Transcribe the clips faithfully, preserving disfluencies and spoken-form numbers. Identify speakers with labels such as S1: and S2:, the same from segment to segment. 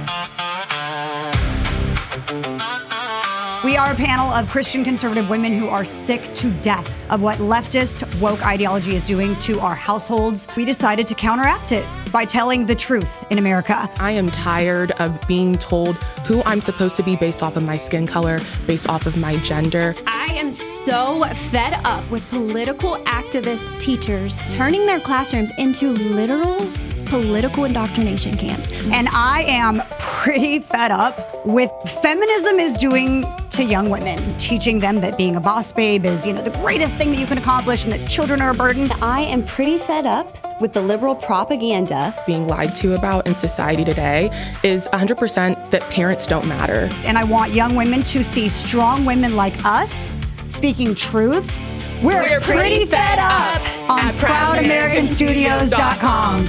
S1: We are a panel of Christian conservative women who are sick to death of what leftist woke ideology is doing to our households. We decided to counteract it by telling the truth in America.
S2: I am tired of being told who I'm supposed to be based off of my skin color, based off of my gender.
S3: I am so fed up with political activist teachers turning their classrooms into literal political indoctrination camps.
S1: And I am pretty fed up with feminism is doing to young women, teaching them that being a boss babe is, you know, the greatest thing that you can accomplish and that children are a burden.
S4: I am pretty fed up with the liberal propaganda.
S2: Being lied to about in society today is one hundred percent that parents don't matter.
S1: And I want young women to see strong women like us speaking truth. We're,
S2: We're
S1: pretty,
S2: pretty
S1: fed
S2: fed
S1: up
S2: up
S1: on
S2: at
S1: proud american studios dot com.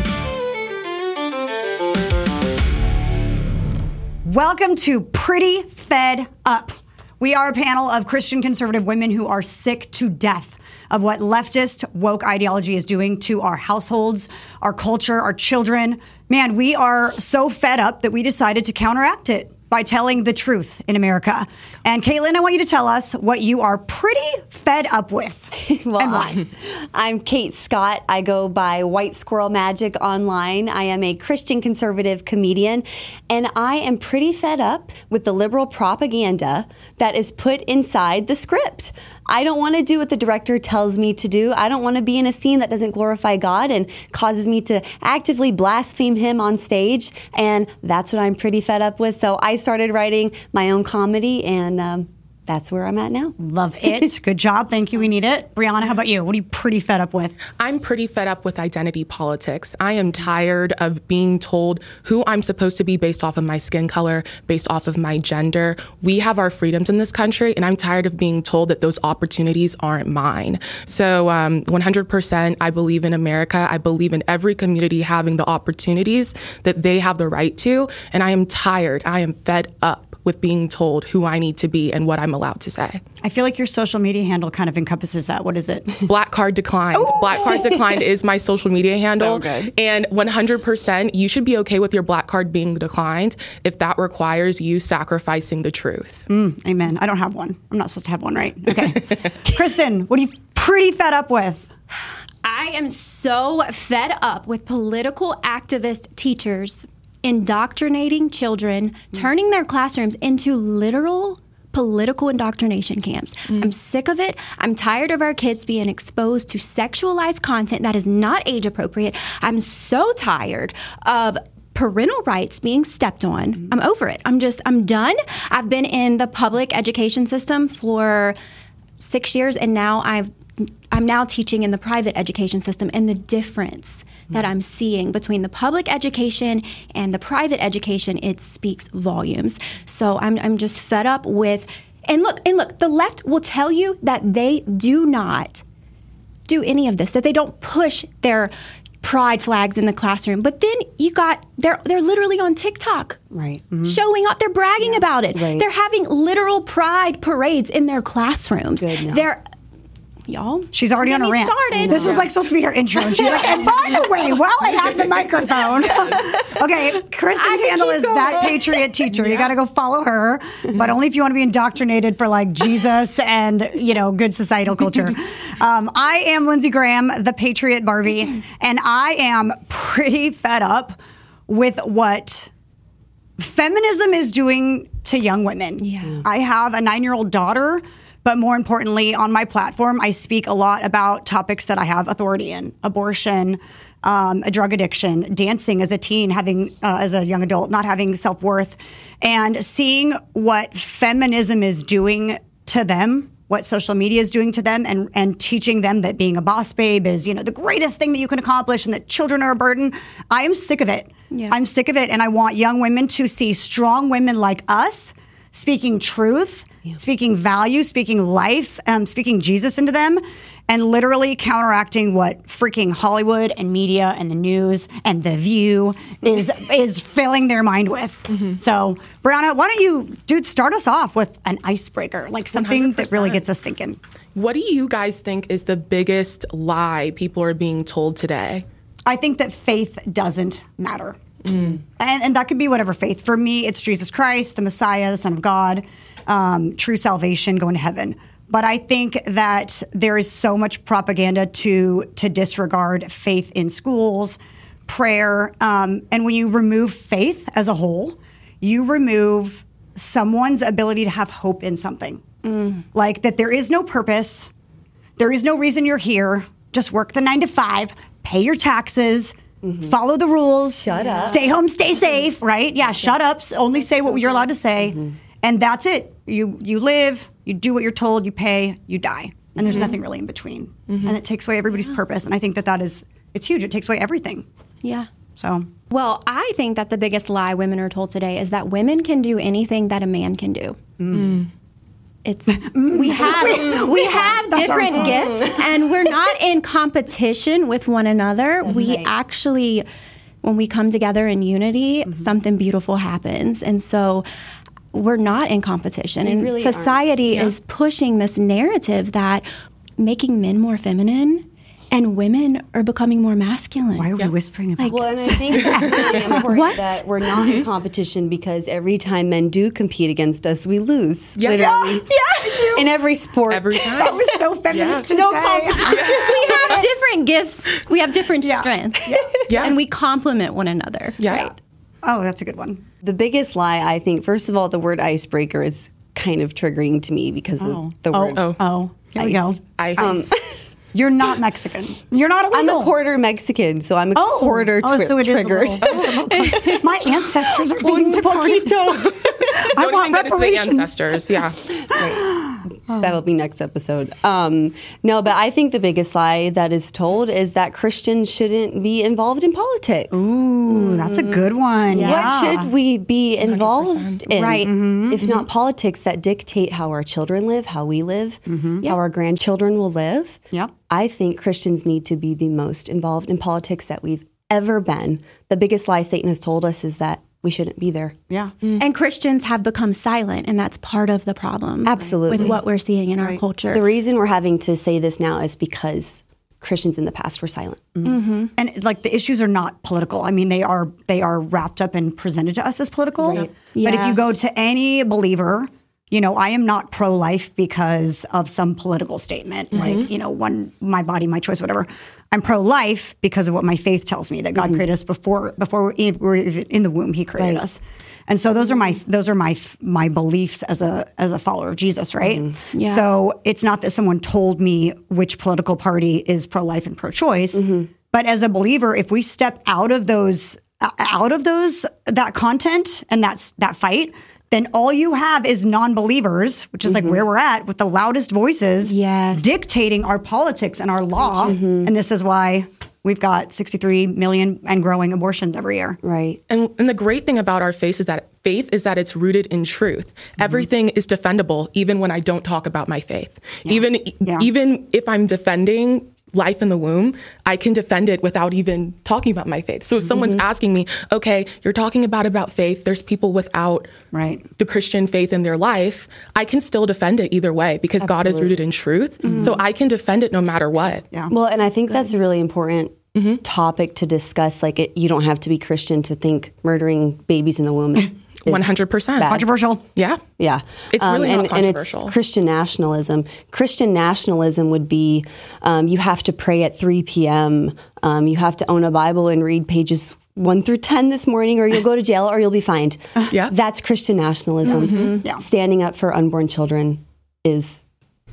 S1: Welcome to Pretty Fed Up. We are a panel of Christian conservative women who are sick to death of what leftist woke ideology is doing to our households, our culture, our children. Man, we are so fed up that we decided to counteract it by telling the truth in America. And Caitlin, I want you to tell us what you are pretty fed up with.
S4: Well,
S1: and why.
S4: I'm Kate Scott. I go by White Squirrel Magic online. I am a Christian conservative comedian, and I am pretty fed up with the liberal propaganda that is put inside the script. I don't want to do what the director tells me to do. I don't want to be in a scene that doesn't glorify God and causes me to actively blaspheme him on stage. And that's what I'm pretty fed up with. So I started writing my own comedy, and um, that's where I'm at now.
S1: Love it. Good job. Thank you. We need it. Brianna, how about you? What are you pretty fed up with?
S2: I'm pretty fed up with identity politics. I am tired of being told who I'm supposed to be based off of my skin color, based off of my gender. We have our freedoms in this country, and I'm tired of being told that those opportunities aren't mine. So um, one hundred percent, I believe in America. I believe in every community having the opportunities that they have the right to, and I am tired. I am fed up with being told who I need to be and what I'm allowed to say.
S1: I feel like your social media handle kind of encompasses that. What is it?
S2: Black Card Declined. Ooh. Black Card Declined is my social media handle.
S1: So good.
S2: And one hundred percent, you should be okay with your black card being declined if that requires you sacrificing the truth.
S1: Mm, amen. I don't have one. I'm not supposed to have one, right? Okay. Kristen, what are you pretty fed up with?
S3: I am so fed up with political activist teachers indoctrinating children, turning their classrooms into literal political indoctrination camps. Mm. I'm sick of it. I'm tired of our kids being exposed to sexualized content that is not age appropriate. I'm so tired of parental rights being stepped on. Mm. I'm over it. I'm just, I'm done. I've been in the public education system for six years, and now I've I'm now teaching in the private education system, and the difference that I'm seeing between the public education and the private education, it speaks volumes. So I'm I'm just fed up with, and look, and look, the left will tell you that they do not do any of this, that they don't push their pride flags in the classroom. But then you got, they're they're literally on TikTok.
S4: Right.
S3: Mm-hmm. Showing up, they're bragging yeah. about it.
S4: Right.
S3: They're having literal pride parades in their classrooms.
S4: Goodness.
S3: They're Y'all,
S1: she's already on a rant.
S3: Started.
S1: This was like supposed to be her intro, and she's like, and by the way, while I have the microphone, okay, Kristen's handle is going. That Patriot Teacher. Yeah. You got to go follow her, but only if you want to be indoctrinated for like Jesus and, you know, good societal culture. um, I am Lindsey Graham, the Patriot Barbie, and I am pretty fed up with what feminism is doing to young women.
S3: Yeah.
S1: I have a nine-year-old daughter. But more importantly, on my platform, I speak a lot about topics that I have authority in: abortion, um, a drug addiction, dancing as a teen, having uh, as a young adult, not having self-worth, and seeing what feminism is doing to them, what social media is doing to them, and and teaching them that being a boss babe is, you know, the greatest thing that you can accomplish, and that children are a burden. I am sick of it. Yeah. I'm sick of it, and I want young women to see strong women like us speaking truth. Yeah. Speaking value, speaking life, um, speaking Jesus into them, and literally counteracting what freaking Hollywood and media and the news and The View is is filling their mind with. Mm-hmm. So, Brianna, why don't you, dude, start us off with an icebreaker, like something one hundred percent that really gets us thinking.
S2: What do you guys think is the biggest lie people are being told today?
S1: I think that faith doesn't matter. Mm. And, and that could be whatever faith. For me, it's Jesus Christ, the Messiah, the Son of God, um, true salvation, going to heaven. But I think that there is so much propaganda to to disregard faith in schools, prayer. Um, and when you remove faith as a whole, you remove someone's ability to have hope in something. Mm. Like that there is no purpose. There is no reason you're here. Just work the nine to five, pay your taxes, mm-hmm. follow the rules.
S4: Shut up.
S1: Stay home, stay safe, right? Yeah, shut up. Only say what you're allowed to say. Mm-hmm. And that's it. You you live, you do what you're told, you pay, you die. And there's mm-hmm. nothing really in between. Mm-hmm. And it takes away everybody's yeah. purpose. And I think that that is, it's huge. It takes away everything.
S3: Yeah.
S1: So.
S3: Well, I think that the biggest lie women are told today is that women can do anything that a man can do. Mm. It's we have we, we have different gifts, and we're not in competition with one another. That's we right. actually, when we come together in unity, mm-hmm. something beautiful happens, and so we're not in competition. We and really society yeah. is pushing this narrative that making men more feminine and women are becoming more masculine.
S1: Why are we yeah. whispering about
S4: like, well, and I think it's really important
S3: what?
S4: that we're not in competition, because every time men do compete against us, we lose.
S1: Yeah,
S4: literally.
S1: yeah, yeah.
S4: In every sport.
S2: Every time.
S1: That was so feminist yeah. to
S4: no
S1: say.
S4: competition.
S3: We have different gifts. We have different
S1: yeah.
S3: strengths.
S1: Yeah.
S2: yeah.
S3: And we complement one another.
S2: Yeah.
S3: Right?
S1: Oh, that's a good one.
S4: The biggest lie, I think, first of all, the word icebreaker is kind of triggering to me because
S1: oh.
S4: of the
S1: oh.
S4: word.
S2: Oh.
S1: Oh. Here we go.
S2: Ice.
S4: Um,
S1: You're not Mexican. You're not illegal.
S4: I'm a quarter Mexican, so I'm a
S1: oh.
S4: quarter
S1: oh,
S4: tri-
S1: so it is
S4: triggered.
S1: Oh, my ancestors are being deported.
S2: Don't
S1: I want
S2: even get into the
S1: reparations.
S2: ancestors. Yeah.
S4: Right. That'll be next episode. Um, no, but I think the biggest lie that is told is that Christians shouldn't be involved in politics.
S1: Ooh, that's a good one. Yeah.
S4: What should we be involved
S2: one hundred percent.
S4: in?
S3: Right.
S1: Mm-hmm.
S4: If not politics that dictate how our children live, how we live,
S1: Mm-hmm.
S4: how our grandchildren will live.
S1: Yeah.
S4: I think Christians need to be the most involved in politics that we've ever been. The biggest lie Satan has told us is that we shouldn't be there.
S1: Yeah.
S3: Mm. And Christians have become silent, and that's part of the problem.
S4: Absolutely.
S3: With what we're seeing in
S1: Right.
S3: our culture.
S4: The reason we're having to say this now is because Christians in the past were silent.
S1: Mm-hmm. And like the issues are not political. I mean, they are they are wrapped up and presented to us as political.
S4: Right.
S1: But if
S3: Yeah.
S1: you go to any believer, you know, I am not pro-life because of some political statement, mm-hmm. like, you know, one, my body, my choice, whatever. I'm pro-life because of what my faith tells me, that God mm-hmm. created us before before we were even in the womb. He created
S4: Right.
S1: us, and so those are my those are my my beliefs as a as a follower of Jesus, right?
S4: Mm-hmm.
S3: Yeah.
S1: So it's not that someone told me which political party is pro-life and pro-choice,
S4: Mm-hmm.
S1: but as a believer, if we step out of those out of those that content and that's that fight, then all you have is non-believers, which is
S4: Mm-hmm.
S1: like where we're at with the loudest voices
S3: Yes.
S1: dictating our politics and our law.
S4: Mm-hmm.
S1: And this is why we've got sixty-three million and growing abortions every year.
S4: Right.
S2: And, and the great thing about our faith is that faith is that it's rooted in truth. Mm-hmm. Everything is defendable, even when I don't talk about my faith. Yeah. Even
S1: Yeah.
S2: even if I'm defending life in the womb, I can defend it without even talking about my faith. So if someone's
S1: Mm-hmm.
S2: asking me, okay, you're talking about about faith, there's people without
S1: Right.
S2: the Christian faith in their life, I can still defend it either way because God is rooted in truth.
S1: Mm-hmm.
S2: So I can defend it no matter what.
S1: Yeah.
S4: Well, and I think that's a really important
S2: Mm-hmm.
S4: topic to discuss. Like, it, you don't have to be Christian to think murdering babies in the womb is
S2: one hundred percent.
S4: bad.
S1: Controversial.
S2: Yeah.
S4: Yeah.
S2: It's really
S4: and,
S2: not controversial.
S4: And it's Christian nationalism. Christian nationalism would be um, you have to pray at three p.m., um, you have to own a Bible and read pages one through ten this morning, or you'll go to jail or you'll be fined.
S2: Yeah.
S4: That's Christian nationalism.
S1: Mm-hmm. Yeah.
S4: Standing up for unborn children is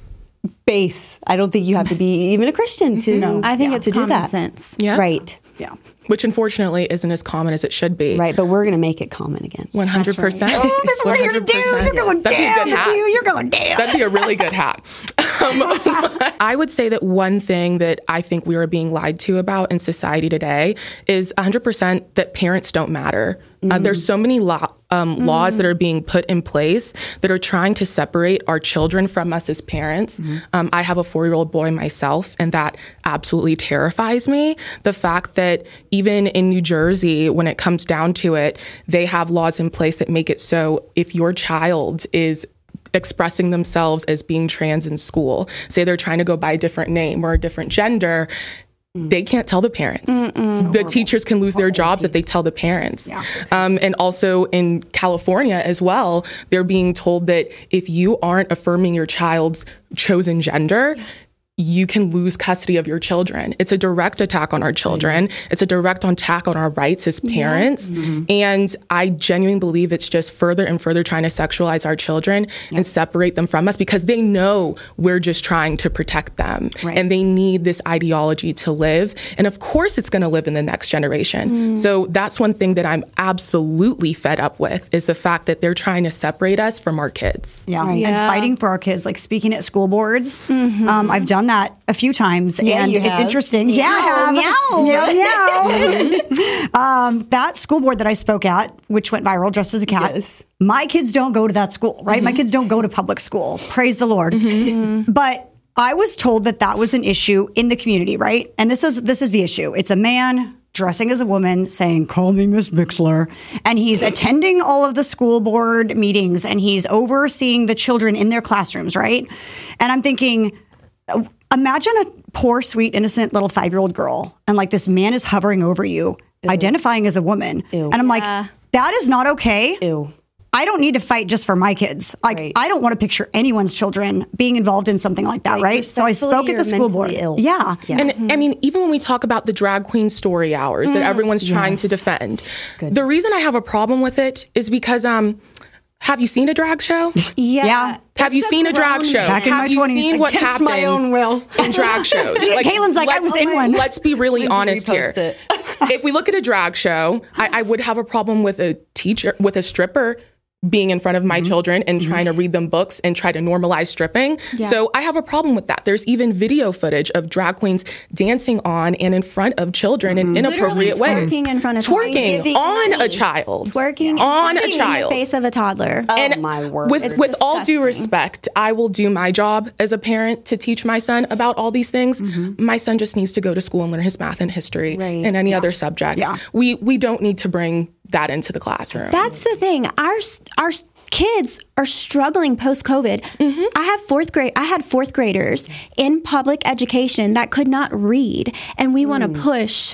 S4: base. I don't think you have to be even a Christian to,
S1: No.
S3: I think
S4: yeah,
S3: it's
S4: to do
S3: common
S4: that.
S3: sense.
S2: Yeah.
S4: Right.
S1: Yeah.
S2: Which unfortunately isn't as common as it should be.
S4: Right. But we're going to make it common again.
S2: one hundred percent.
S1: Oh, that's what we're here to do. You're going
S2: That'd be a
S1: down.
S2: good hat.
S1: You. You're going down.
S2: That'd be a really good hat. Um, I would say that one thing that I think we are being lied to about in society today is one hundred percent that parents don't matter. Mm. Uh, there's so many lo- um, mm. laws that are being put in place that are trying to separate our children from us as parents. Mm. Um, I have a four-year-old boy myself, and that absolutely terrifies me. The fact that even in New Jersey, when it comes down to it, they have laws in place that make it so if your child is expressing themselves as being trans in school, say they're trying to go by a different name or a different gender, they can't tell the parents. The teachers can lose their jobs if they tell the parents.
S1: Yeah.
S2: Um, and also in California as well, they're being told that if you aren't affirming your child's chosen gender, you can lose custody of your children. It's a direct attack on our children. It's a direct attack on our rights as parents. Yeah. Mm-hmm. And I genuinely believe it's just further and further trying to sexualize our children yeah. and separate them from us because they know we're just trying to protect them. Right. And they need this ideology to live. And of course it's going to live in the next generation. Mm. So that's one thing that I'm absolutely fed up with is the fact that they're trying to separate us from our kids.
S1: Yeah.
S3: Right.
S1: And
S3: Yeah.
S1: fighting for our kids, like speaking at school boards. Mm-hmm. Um, I've done that a few times,
S4: Yeah,
S1: and
S4: you
S1: it's
S4: have.
S1: interesting. Yeah, I have. Meow, meow. um, that school board that I spoke at, which went viral, Dressed as a Cat.
S4: Yes.
S1: My kids don't go to that school, right? Mm-hmm. My kids don't go to public school. Praise the Lord. Mm-hmm. But I was told that that was an issue in the community, right? And this is this is the issue. It's a man dressing as a woman saying, "Call me Miss Mixler," and he's attending all of the school board meetings and he's overseeing the children in their classrooms, right? And I'm thinking, imagine a poor, sweet, innocent little five-year-old girl, and like this man is hovering over you, Ew. identifying as a woman.
S4: Ew.
S1: And I'm
S3: Yeah.
S1: like, that is not okay.
S4: Ew.
S1: I don't need to fight just for my kids. Like,
S4: Right.
S1: I don't want to picture anyone's children being involved in something like that, right?
S4: Right.
S1: So I spoke at the
S4: Respectfully
S1: school
S4: or
S1: board.
S4: mentally ill.
S1: Yeah.
S4: Yeah.
S2: And I mean, even when we talk about the drag queen story hours that everyone's trying to defend, the reason I have a problem with it is because, um, have you seen a drag show?
S3: Yeah.
S1: Yeah.
S2: Have you seen a drag show?
S1: Back in
S2: Have
S1: my
S2: you
S1: twenties,
S2: seen what
S4: against
S2: happens
S4: my own will.
S2: in drag shows?
S1: Caitlin's like, I was
S2: let's-
S1: in one.
S2: Let's be really honest here.
S4: repost it.
S2: If we look at a drag show, I, I would have a problem with a teacher, with a stripper being in front of my mm-hmm. children and mm-hmm. trying to read them books and try to normalize stripping. Yeah. So I have a problem with that. There's even video footage of drag queens dancing on and in front of children mm-hmm. in inappropriate
S3: Literally
S2: ways.
S3: twerking in front of
S2: Twerking
S3: Giving
S2: on
S3: money.
S2: a child.
S3: Twerking and
S2: on
S3: twerking
S2: a child.
S3: in the face of a toddler.
S4: Oh,
S2: And
S4: my word.
S2: with
S3: It's
S2: with all due
S3: disgusting.
S2: respect, I will do my job as a parent to teach my son about all these things. Mm-hmm. My son just needs to go to school and learn his math and history
S4: Right.
S2: and any other subject.
S1: Yeah.
S2: We we don't need to bring that into the classroom.
S3: That's the thing. Our our kids are struggling post COVID. Mm-hmm. I have fourth grade. I had fourth graders in public education that could not read, and we mm. want to push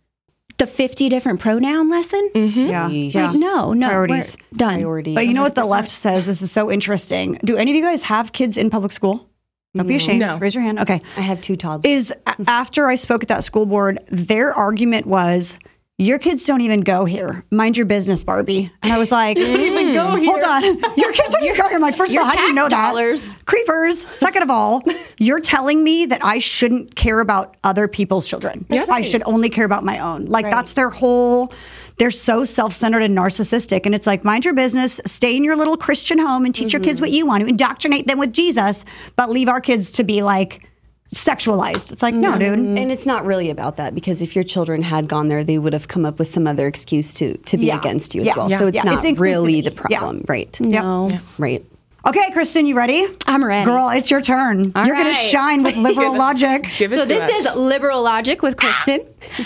S3: the fifty different pronoun lesson.
S2: Mm-hmm.
S1: Yeah. yeah.
S3: Like, no, no,
S1: Priorities.
S3: we're done.
S4: Priority.
S1: But you know what the left says? This is so interesting. Do any of you guys have kids in public school? Don't be ashamed.
S2: No.
S1: Raise your hand. Okay.
S4: I have two toddlers.
S1: Is a- after I spoke at that school board, their argument was, your kids don't even go here. Mind your business, Barbie. And I was like, don't even go here. Hold on. Your kids don't even go here. I'm like, first of all, how do you know
S3: dollars.
S1: that? Creepers. Second of all, you're telling me that I shouldn't care about other people's children.
S2: That's
S1: I
S2: right.
S1: should only care about my own. Like,
S4: Right.
S1: that's their whole... They're so self-centered and narcissistic. And it's like, mind your business, stay in your little Christian home and teach mm-hmm. your kids what you want to, indoctrinate them with Jesus, but leave our kids to be like sexualized. It's like, no, dude.
S4: And it's not really about that, because if your children had gone there, they would have come up with some other excuse to to be
S1: Yeah.
S4: against you as
S1: Yeah.
S4: well.
S1: Yeah.
S4: So it's
S1: Yeah.
S4: not
S1: It's
S4: really the
S1: inclusivity. Yeah.
S4: problem, right?
S3: No.
S1: Yep.
S4: Right.
S1: Okay, Kristen, you ready?
S3: I'm ready.
S1: Girl, it's your turn.
S3: All
S1: You're going
S3: right.
S1: to shine with liberal logic.
S2: Give it
S3: So
S2: to
S3: this
S2: us.
S3: is Liberal Logic with Kristen.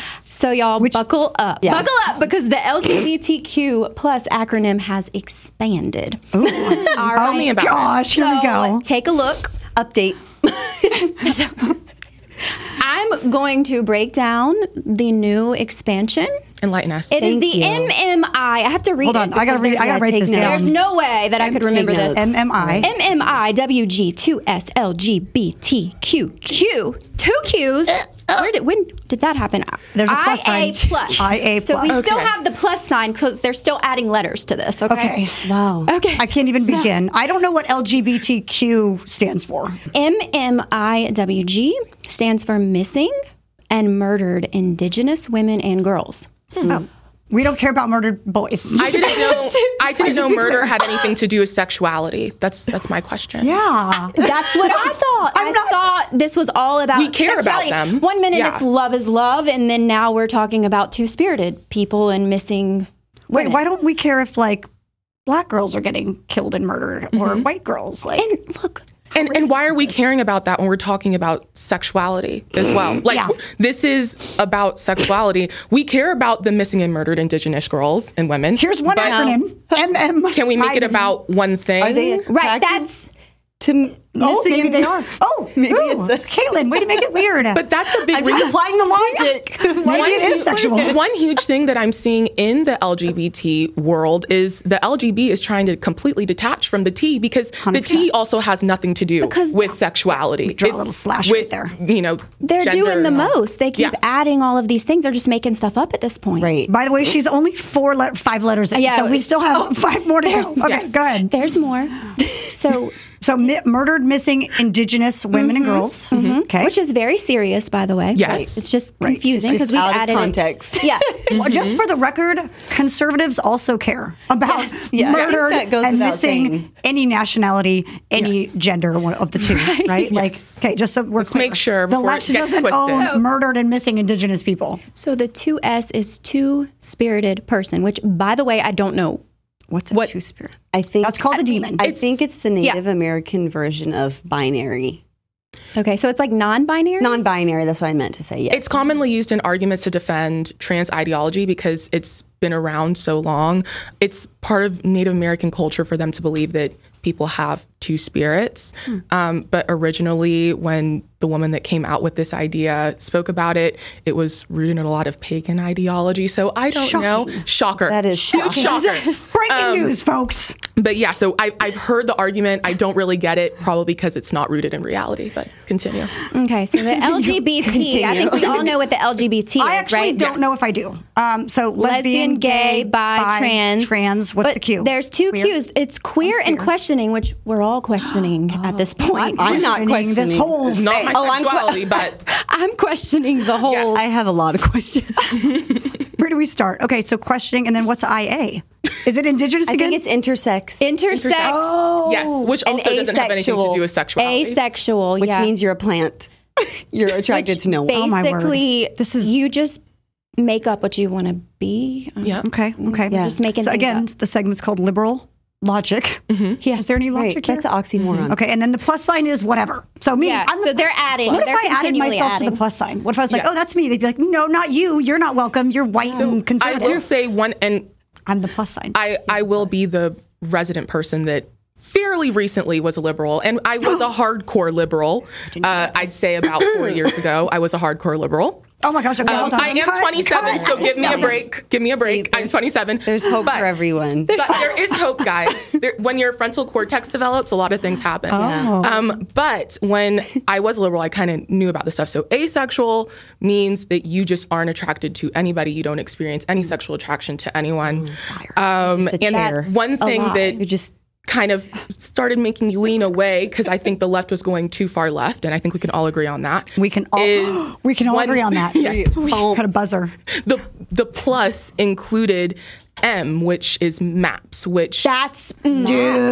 S3: So y'all buckle up.
S4: Yeah.
S3: Buckle up, because the L G B T Q plus acronym has expanded. All right.
S2: Tell me about it.
S1: Gosh, here we
S3: So,
S1: go.
S3: Take a look.
S4: Update.
S3: I'm going to break down the new expansion.
S2: Enlighten us.
S3: It is
S4: Thank
S3: the
S4: you.
S3: M M I. I have to read
S1: Hold
S3: it.
S1: on, I gotta
S3: because
S1: read. I gotta
S4: yeah,
S1: write
S4: take
S1: this
S4: notes.
S1: down.
S3: There's no way that I could
S4: Take
S3: remember
S4: notes.
S3: this.
S1: M M I.
S3: M M I W G two S L G B T Q Q. Two Qs. Where did, when did that happen?
S1: There's a plus
S3: I A
S1: sign.
S3: plus.
S1: I A
S3: So we
S1: plus.
S3: still
S2: Okay.
S3: have the plus sign because they're still adding letters to this. Okay.
S1: Okay.
S4: Wow.
S3: Okay.
S1: I can't even begin. I don't know what L G B T Q stands for.
S3: M M I W G stands for missing and murdered Indigenous women and girls.
S1: Oh, we don't care about murdered boys.
S2: I didn't know. I didn't
S1: just
S2: know
S1: be
S2: murder
S1: clear.
S2: had anything to do with sexuality. That's that's my question.
S1: Yeah.
S3: That's what I thought.
S1: I'm
S3: I
S1: not-
S3: thought this was all about
S2: We care about
S3: sexuality.
S2: them.
S3: One minute
S2: Yeah.
S3: it's love is love, and then now we're talking about two-spirited people and missing.
S1: Wait,
S3: women.
S1: why don't we care if like black girls are getting killed and murdered or white girls? Like,
S3: And look,
S2: And and why are we caring about that when we're talking about sexuality as well? Like
S1: Yeah.
S2: w- this is about sexuality. We care about the missing and murdered Indigenous girls and women.
S1: here's one
S2: but
S1: acronym. M M.
S2: Can we make it about one thing?
S4: Are they
S3: right?
S4: attracted?
S3: That's
S4: to m-
S1: Oh,
S4: missing
S1: maybe
S4: and-
S1: they are. Oh,
S4: Maybe
S1: ooh,
S4: it's a-
S1: Caitlin, way to make it weird.
S2: But that's a big
S4: I'm just
S2: reason.
S4: applying the logic.
S1: Maybe it is sexual.
S2: One huge thing that I'm seeing in the L G B T world is the L G B is trying to completely detach from the T because
S1: one hundred percent.
S2: the T also has nothing to do
S3: Because-
S2: with sexuality.
S1: Draw a little slash
S2: with,
S1: right there.
S2: You know,
S3: They're
S2: gender
S3: doing the
S2: and all.
S3: most. They keep
S2: Yeah.
S3: adding all of these things. They're just making stuff up at this point.
S4: Right.
S1: By the way, she's only four, le- five letters in,
S3: Yeah,
S1: so we
S3: it-
S1: still have five more to go. Okay,
S2: yes.
S1: go ahead.
S3: There's more. So,
S1: So, mi- murdered, missing Indigenous women and girls. Okay.
S3: which is very serious, by the way.
S2: Yes.
S3: It's just
S1: Right.
S3: confusing
S4: It's
S3: because
S4: just
S3: we've
S4: out of
S3: added it-
S4: context.
S3: Yeah.
S1: Well, just for the record, conservatives also care about
S4: Yeah, I think
S1: murdered
S4: that goes
S1: and
S4: without
S1: missing
S4: saying.
S1: any nationality, any
S2: Yes.
S1: gender one of the two, right? Like, okay, just so we're
S2: Let's
S1: clear.
S2: make sure
S1: the
S2: before it
S1: left
S2: gets
S1: doesn't
S2: twisted.
S1: own murdered and missing Indigenous people.
S3: So the two S is two spirited person, which, by the way, I don't know.
S1: What's a
S3: What-
S1: two spirit?
S4: I think
S1: That's called a demon.
S4: I think it's the
S3: yeah.
S4: Native American version of binary.
S3: Okay, so it's like non-binary.
S4: Non-binary, that's what I meant to say. Yes.
S2: It's commonly used in arguments to defend trans ideology because it's been around so long. It's part of Native American culture for them to believe that people have two spirits. Um, but originally, when the woman that came out with this idea spoke about it, it was rooted in a lot of pagan ideology. So I don't know. Shocker.
S4: That is
S2: huge
S4: shocking.
S2: shocker.
S1: Breaking news, folks.
S2: But yeah, so I, I've heard the argument. I don't really get it, probably because it's not rooted in reality. But continue.
S3: Okay, so the L G B T. I think we all know what the L G B T
S1: I
S3: is,
S1: actually
S3: right?
S1: don't know if I do. Um, so lesbian,
S3: Lesbian, gay, bi, trans.
S1: trans. What's
S3: but
S1: the Q?
S3: There's two
S1: Queer?
S3: Qs. It's queer and
S1: queer.
S3: questioning, which we're all questioning at this point.
S4: I'm not
S1: Questioning this
S4: questioning.
S1: whole
S2: Not my
S4: Oh, I'm que-
S2: sexuality, but
S3: I'm questioning the whole.
S4: I have a lot of questions.
S1: Where do we start? Okay, so questioning, and then what's I A? Is it Indigenous
S4: I
S1: again?
S4: think it's intersex,
S3: Intersex.
S1: Oh.
S2: yes, which
S4: And
S2: also doesn't have anything to
S4: asexual.
S2: do with sexuality.
S3: Asexual,
S4: which
S3: yeah.
S4: means you're a plant. You're attracted
S3: Which
S4: to no one.
S1: Oh, my word.
S3: Basically,
S1: This is-
S3: you just make up what you want to be. Um,
S2: Yeah.
S1: Okay, okay.
S4: Yeah.
S3: Just making
S1: So
S3: things
S1: again,
S3: up.
S1: the segment's called liberal logic.
S3: Yeah.
S1: Is there any
S4: Right,
S1: logic here?
S4: that's an oxymoron.
S1: Okay, and then the plus sign is whatever. So me,
S3: Yeah,
S1: I'm the,
S3: so they're adding.
S1: What if
S3: They're
S1: I added
S3: continually
S1: myself to
S3: adding.
S1: the plus sign? What if I was like,
S2: Yes.
S1: oh, that's me? They'd be like, no, not you. You're not welcome. You're white and
S2: I
S1: conservative.
S2: will say one, and
S1: I'm the plus sign.
S2: I, I will be the resident person that fairly recently was a liberal, and I was a hardcore liberal. Uh, I'd say about four years ago, I was a hardcore liberal.
S1: oh my gosh. Okay,
S2: Um,
S1: hold on.
S2: I am
S1: Cut,
S2: twenty-seven,
S1: cut.
S2: so give me a break. Give me a break. I'm twenty-seven.
S4: There's hope
S2: But-
S4: for everyone.
S2: But there is hope, guys. There, when your frontal cortex develops, a lot of things happen.
S1: Oh.
S2: Um, but when I was a liberal, I kind of knew about this stuff. So asexual means that you just aren't attracted to anybody. You don't experience any sexual attraction to anyone. Um,
S4: Just a
S2: and
S4: chair.
S2: one thing
S3: lie.
S2: that
S4: You're just
S2: kind of started making me lean away because I think the left was going too far left, and I think we can all agree on that.
S1: We can all
S2: is
S1: we can all
S2: when-
S1: agree on that.
S2: Yes.
S1: We got a buzzer.
S2: The the plus included M, which is maps, which
S3: That's
S1: Dude,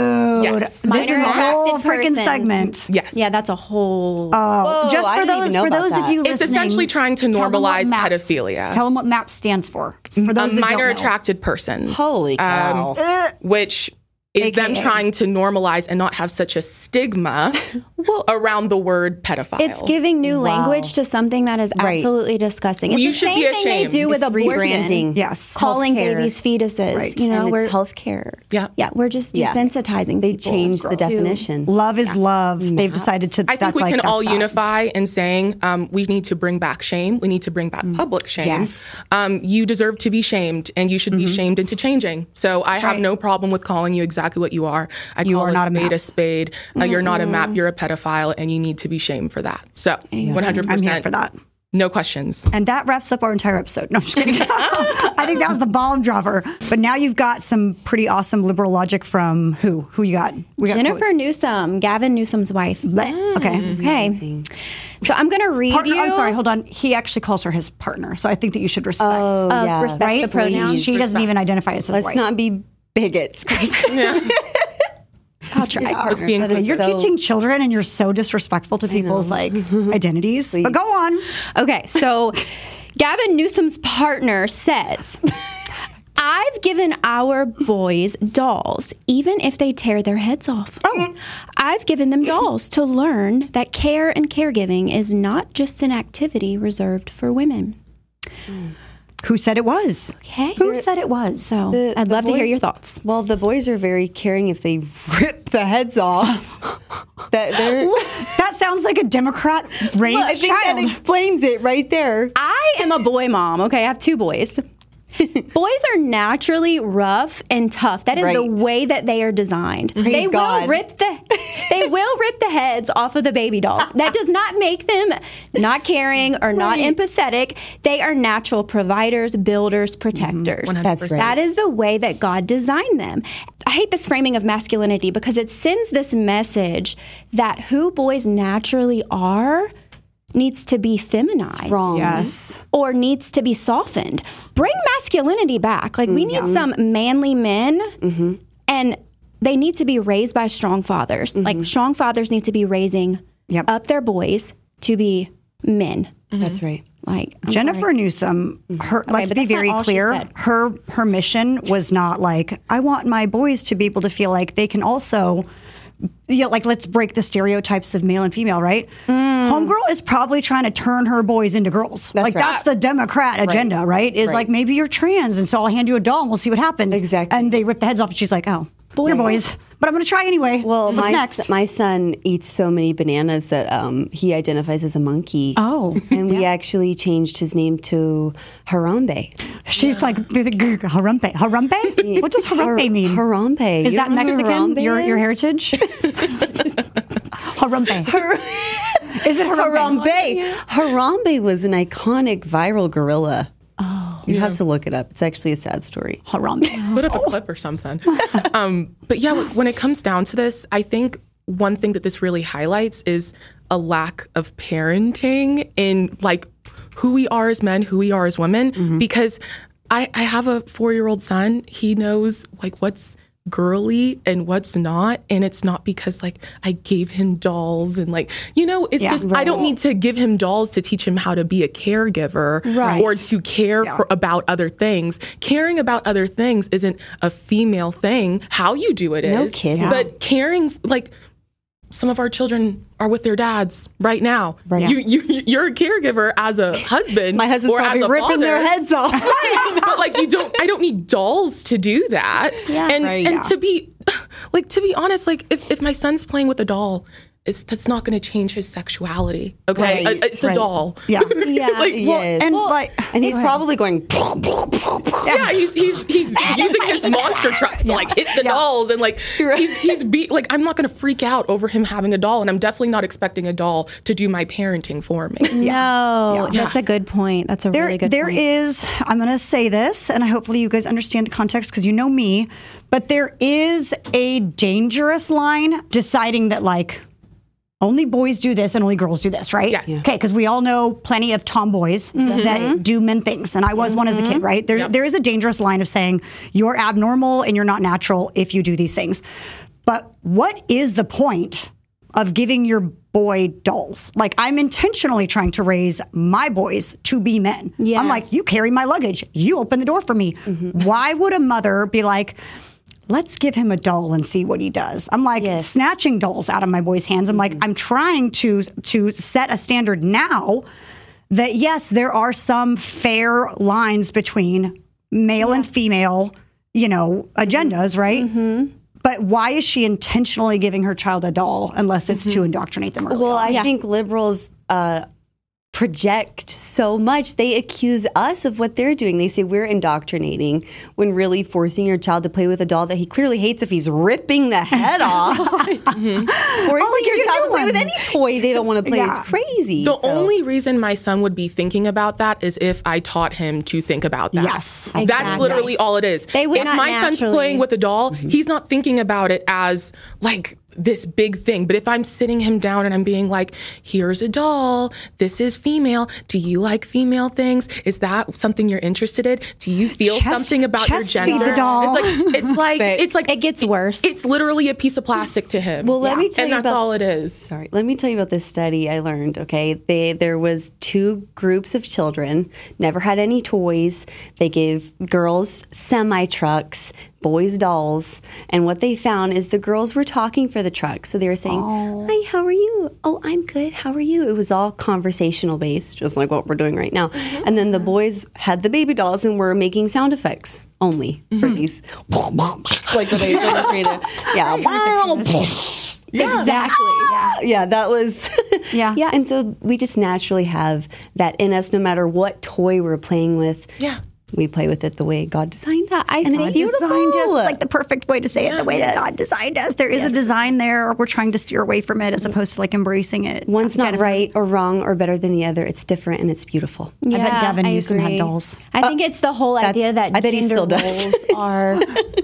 S2: Yes.
S1: this
S3: Minor
S1: is a whole
S3: attracted
S1: freaking
S3: persons.
S1: segment.
S2: yes,
S3: yeah, that's a whole.
S1: Oh,
S4: Whoa,
S1: just
S4: I
S1: for
S4: didn't
S1: those
S4: even know
S1: for
S4: about
S1: those of
S4: that.
S1: you
S2: It's
S1: listening,
S2: essentially trying to
S1: tell them what
S2: normalize
S1: MAPS-
S2: pedophilia.
S1: Tell them what MAP stands for. For those
S2: Um,
S1: that
S2: minor
S1: don't know.
S2: attracted persons.
S4: Holy cow.
S1: Uh,
S2: which is them
S1: A K A.
S2: trying to normalize and not have such a stigma
S3: Well,
S2: around the word pedophile.
S3: it's giving new language to something that is
S4: Right.
S3: absolutely disgusting. It's
S2: You
S3: the
S2: should
S3: same
S2: be
S3: thing
S2: ashamed.
S3: they do with
S4: It's
S3: abortion.
S4: rebranding.
S1: Yes.
S3: Calling
S4: Healthcare.
S3: babies fetuses.
S1: Right.
S3: You know,
S4: and
S3: we're
S4: it's healthcare.
S2: yeah.
S3: yeah, we're just
S4: Yeah.
S3: desensitizing.
S4: They
S3: people.
S4: changed the definition.
S1: Love is love. They've decided to.
S2: I think
S1: that's
S2: we
S1: like,
S2: can
S1: that's
S2: all
S1: that.
S2: unify in saying um, we need to bring back shame. We need to bring back public shame.
S1: Yes.
S2: Um, you deserve to be shamed, and you should be shamed into changing. So I have
S1: right.
S2: no problem with calling you exactly what you are. I
S1: You
S2: call
S1: are
S2: a
S1: not a
S2: spade
S1: map.
S2: a spade. Uh, you're not a map. You're a pedophile, and you need to be shamed for that. So one hundred
S1: I'm
S2: percent
S1: here for that.
S2: No questions.
S1: And that wraps up our entire episode. No, I'm just kidding. I think that was the bomb dropper. But now you've got some pretty awesome liberal logic from who? Who you got? We got
S3: Jennifer
S1: quotes.
S3: Newsom, Gavin Newsom's wife.
S1: Bleh. Okay.
S3: Okay. So I'm going to read
S1: Partner,
S3: you.
S1: I'm sorry, hold on. He actually calls her his partner. So I think that you should respect.
S4: Oh,
S3: Uh,
S4: yeah.
S3: respect
S1: right?
S3: the pronouns.
S1: She doesn't even identify as his
S4: Let's
S1: wife.
S4: not be bigots, Kristen.
S2: Yeah.
S3: I'll try.
S2: Let's be
S4: That is
S2: inclusive.
S1: You're
S4: so-
S1: teaching children and you're so disrespectful to people's like identities. But go on.
S3: Okay, so Gavin Newsom's partner says, I've given our boys dolls, even if they tear their heads off. Oh. I've given them dolls to learn that care and caregiving is not just an activity reserved for women.
S1: Who said it was?
S3: Okay.
S1: Who said it was?
S3: So
S4: The-
S3: I'd
S4: the
S3: love to
S4: boy-
S3: hear your thoughts.
S4: Well, the boys are very caring if they rip the heads off. That they're.
S1: That sounds like a Democrat raised
S4: Well, I think
S1: child.
S4: that explains it right there.
S3: I am a boy mom. Okay, I have two boys. Boys are naturally rough and tough. That is
S4: Right.
S3: the way that they are designed.
S4: Praise
S3: they
S4: God.
S3: will rip the they will rip the heads off of the baby dolls. That does not make them not caring or not
S4: Right.
S3: empathetic. They are natural providers, builders, protectors.
S2: Mm-hmm.
S4: That's right.
S3: That is the way that God designed them. I hate this framing of masculinity because it sends this message that who boys naturally are needs to be feminized.
S4: Wrong.
S1: Yes.
S3: Or needs to be softened. Bring masculinity back. Like, we need some manly men, and they need to be raised by strong fathers. Like, strong fathers need to be raising
S1: Yep.
S3: up their boys to be men.
S4: That's right.
S3: Like, I'm
S1: Jennifer
S3: sorry.
S1: Newsom, her, let's
S3: but
S1: be
S3: that's not
S1: very
S3: all she
S1: clear,
S3: said.
S1: her her mission was not like, I want my boys to be able to feel like they can also, you know, like, let's break the stereotypes of male and female, right? Homegirl is probably trying to turn her boys into girls. like,
S4: right.
S1: that's the Democrat agenda, right? Is
S4: Right.
S1: like, maybe you're trans, and so I'll hand you a doll and we'll see what happens.
S4: Exactly.
S1: And they rip the heads off, and she's like, oh, you're boys. But I'm going to try anyway.
S4: Well,
S1: What's
S4: my
S1: next?
S4: s- my son eats so many bananas that um, he identifies as a monkey.
S1: Oh,
S4: and we actually changed his name to Harambe.
S1: She's like, Harambe. Harambe? What does Harambe
S4: Har-
S1: mean?
S4: Harambe.
S1: Is
S4: You
S1: that
S4: don't know who
S1: Mexican?
S4: Harambe
S1: Your
S4: is?
S1: your heritage? Harambe. Is it Harambe?
S4: Harambe. Harambe was an iconic viral gorilla. Oh, you'd have to look it up. It's actually a sad story.
S1: Harambe.
S2: Put up a clip or something. Um, but yeah, when it comes down to this, I think one thing that this really highlights is a lack of parenting in like who we are as men, who we are as women. Because I, I have a four-year-old son. He knows like what's girly and what's not, and it's not because like I gave him dolls and like, you know, it's
S1: Yeah,
S2: just I don't need to give him dolls to teach him how to be a caregiver
S1: Right.
S2: or to care
S1: Yeah.
S2: for, about other things. Caring about other things isn't a female thing. How you do it is.
S4: No kidding.
S2: But caring, like, some of our children are with their dads right now.
S4: Right.
S2: You, you, you're a caregiver as a husband.
S4: My husband's
S2: or
S4: probably
S2: as a
S4: ripping
S2: father.
S4: their heads off.
S2: Right. But like, you don't. I don't need dolls to do that.
S3: Yeah.
S2: And
S1: Right,
S2: and
S1: yeah.
S2: to be, like, to be honest, like, if if my son's playing with a doll, it's that's not going to change his sexuality. Okay,
S4: Right.
S2: Uh, it's a
S1: Right.
S2: doll.
S1: Yeah.
S3: Yeah.
S2: like, well,
S4: Yes.
S1: And like,
S4: And he's
S1: go ahead.
S4: probably going.
S2: yeah, he's he's he's using his monster trucks to like hit the dolls and like he's he's be like I'm not going to freak out over him having a doll, and I'm definitely not expecting a doll to do my parenting for me.
S3: No, that's a good point. That's a
S1: There,
S3: really good
S1: there
S3: point.
S1: is, I'm going to say this, and hopefully you guys understand the context because you know me, but there is a dangerous line deciding that, like, only boys do this and only girls do this, right?
S2: Yes. Yeah.
S1: Okay, because we all know plenty of tomboys that do men things, and I was one as a kid, right? There, there is a dangerous line of saying you're abnormal and you're not natural if you do these things. But what is the point of giving your boy dolls? Like, I'm intentionally trying to raise my boys to be men.
S3: Yes.
S1: I'm like, you carry my luggage. You open the door for me. Why would a mother be like, let's give him a doll and see what he does? I'm like
S4: Yes.
S1: snatching dolls out of my boy's hands. I'm like, I'm trying to to set a standard now that, yes, there are some fair lines between male and female, you know, agendas, right? But why is she intentionally giving her child a doll unless it's to indoctrinate them early
S4: Well,
S1: on?
S4: I think liberals uh, project so much. They accuse us of what they're doing. They say we're indoctrinating when really forcing your child to play with a doll that he clearly hates if he's ripping the head off. Forcing
S1: like
S4: your
S1: you
S4: child to play
S1: doing?
S4: with any toy they don't want to play
S1: Yeah.
S4: is crazy.
S2: The
S4: So-
S2: only reason my son would be thinking about that is if I taught him to think about that.
S1: Yes.
S2: That's
S3: Exactly.
S2: literally all it is.
S3: They would
S2: if
S3: not
S2: my son's
S3: naturally-
S2: playing with a doll, he's not thinking about it as like this big thing. But if I'm sitting him down and I'm being like, here's a doll, this is female. Do you like female things? Is that something you're interested in? Do you feel
S1: Chest-
S2: something about your
S1: chest feed
S2: gender?
S1: the doll.
S2: It's like it's like it's like
S3: It gets worse.
S2: It's literally a piece of plastic to him.
S4: Well, let me tell
S2: and
S4: you
S2: that's
S4: about-
S2: all it is.
S4: Sorry, let me tell you about this study I learned. Okay, they there was two groups of children, never had any toys. They gave girls semi trucks, boys dolls, and what they found is the girls were talking for the truck. So they were saying, "Hi, how are you? Oh, I'm good. How are you?" It was all conversational based, just like what we're doing right now. And then the boys had the baby dolls and were making sound effects only for these, like when they demonstrated. Yeah.
S2: Yeah.
S4: Exactly. Yeah. Yeah, that was.
S1: Yeah.
S4: Yeah. And so we just naturally have that in us no matter what toy we're playing with.
S2: Yeah.
S4: We play with it the way God designed us.
S3: I
S4: and
S3: think
S4: it's beautiful.
S1: Designed us like the perfect way to say it, the way
S4: Yes.
S1: that God designed us. There is a design there. We're trying to steer away from it as opposed to like embracing it.
S4: One's not
S1: Jennifer.
S4: right or wrong or better than the other. It's different and it's beautiful.
S1: I bet
S3: Yeah,
S1: Gavin
S3: I
S1: used some head
S3: agree.
S1: dolls.
S3: I think it's the whole idea that
S4: I bet he
S3: gender
S4: still does.
S3: roles are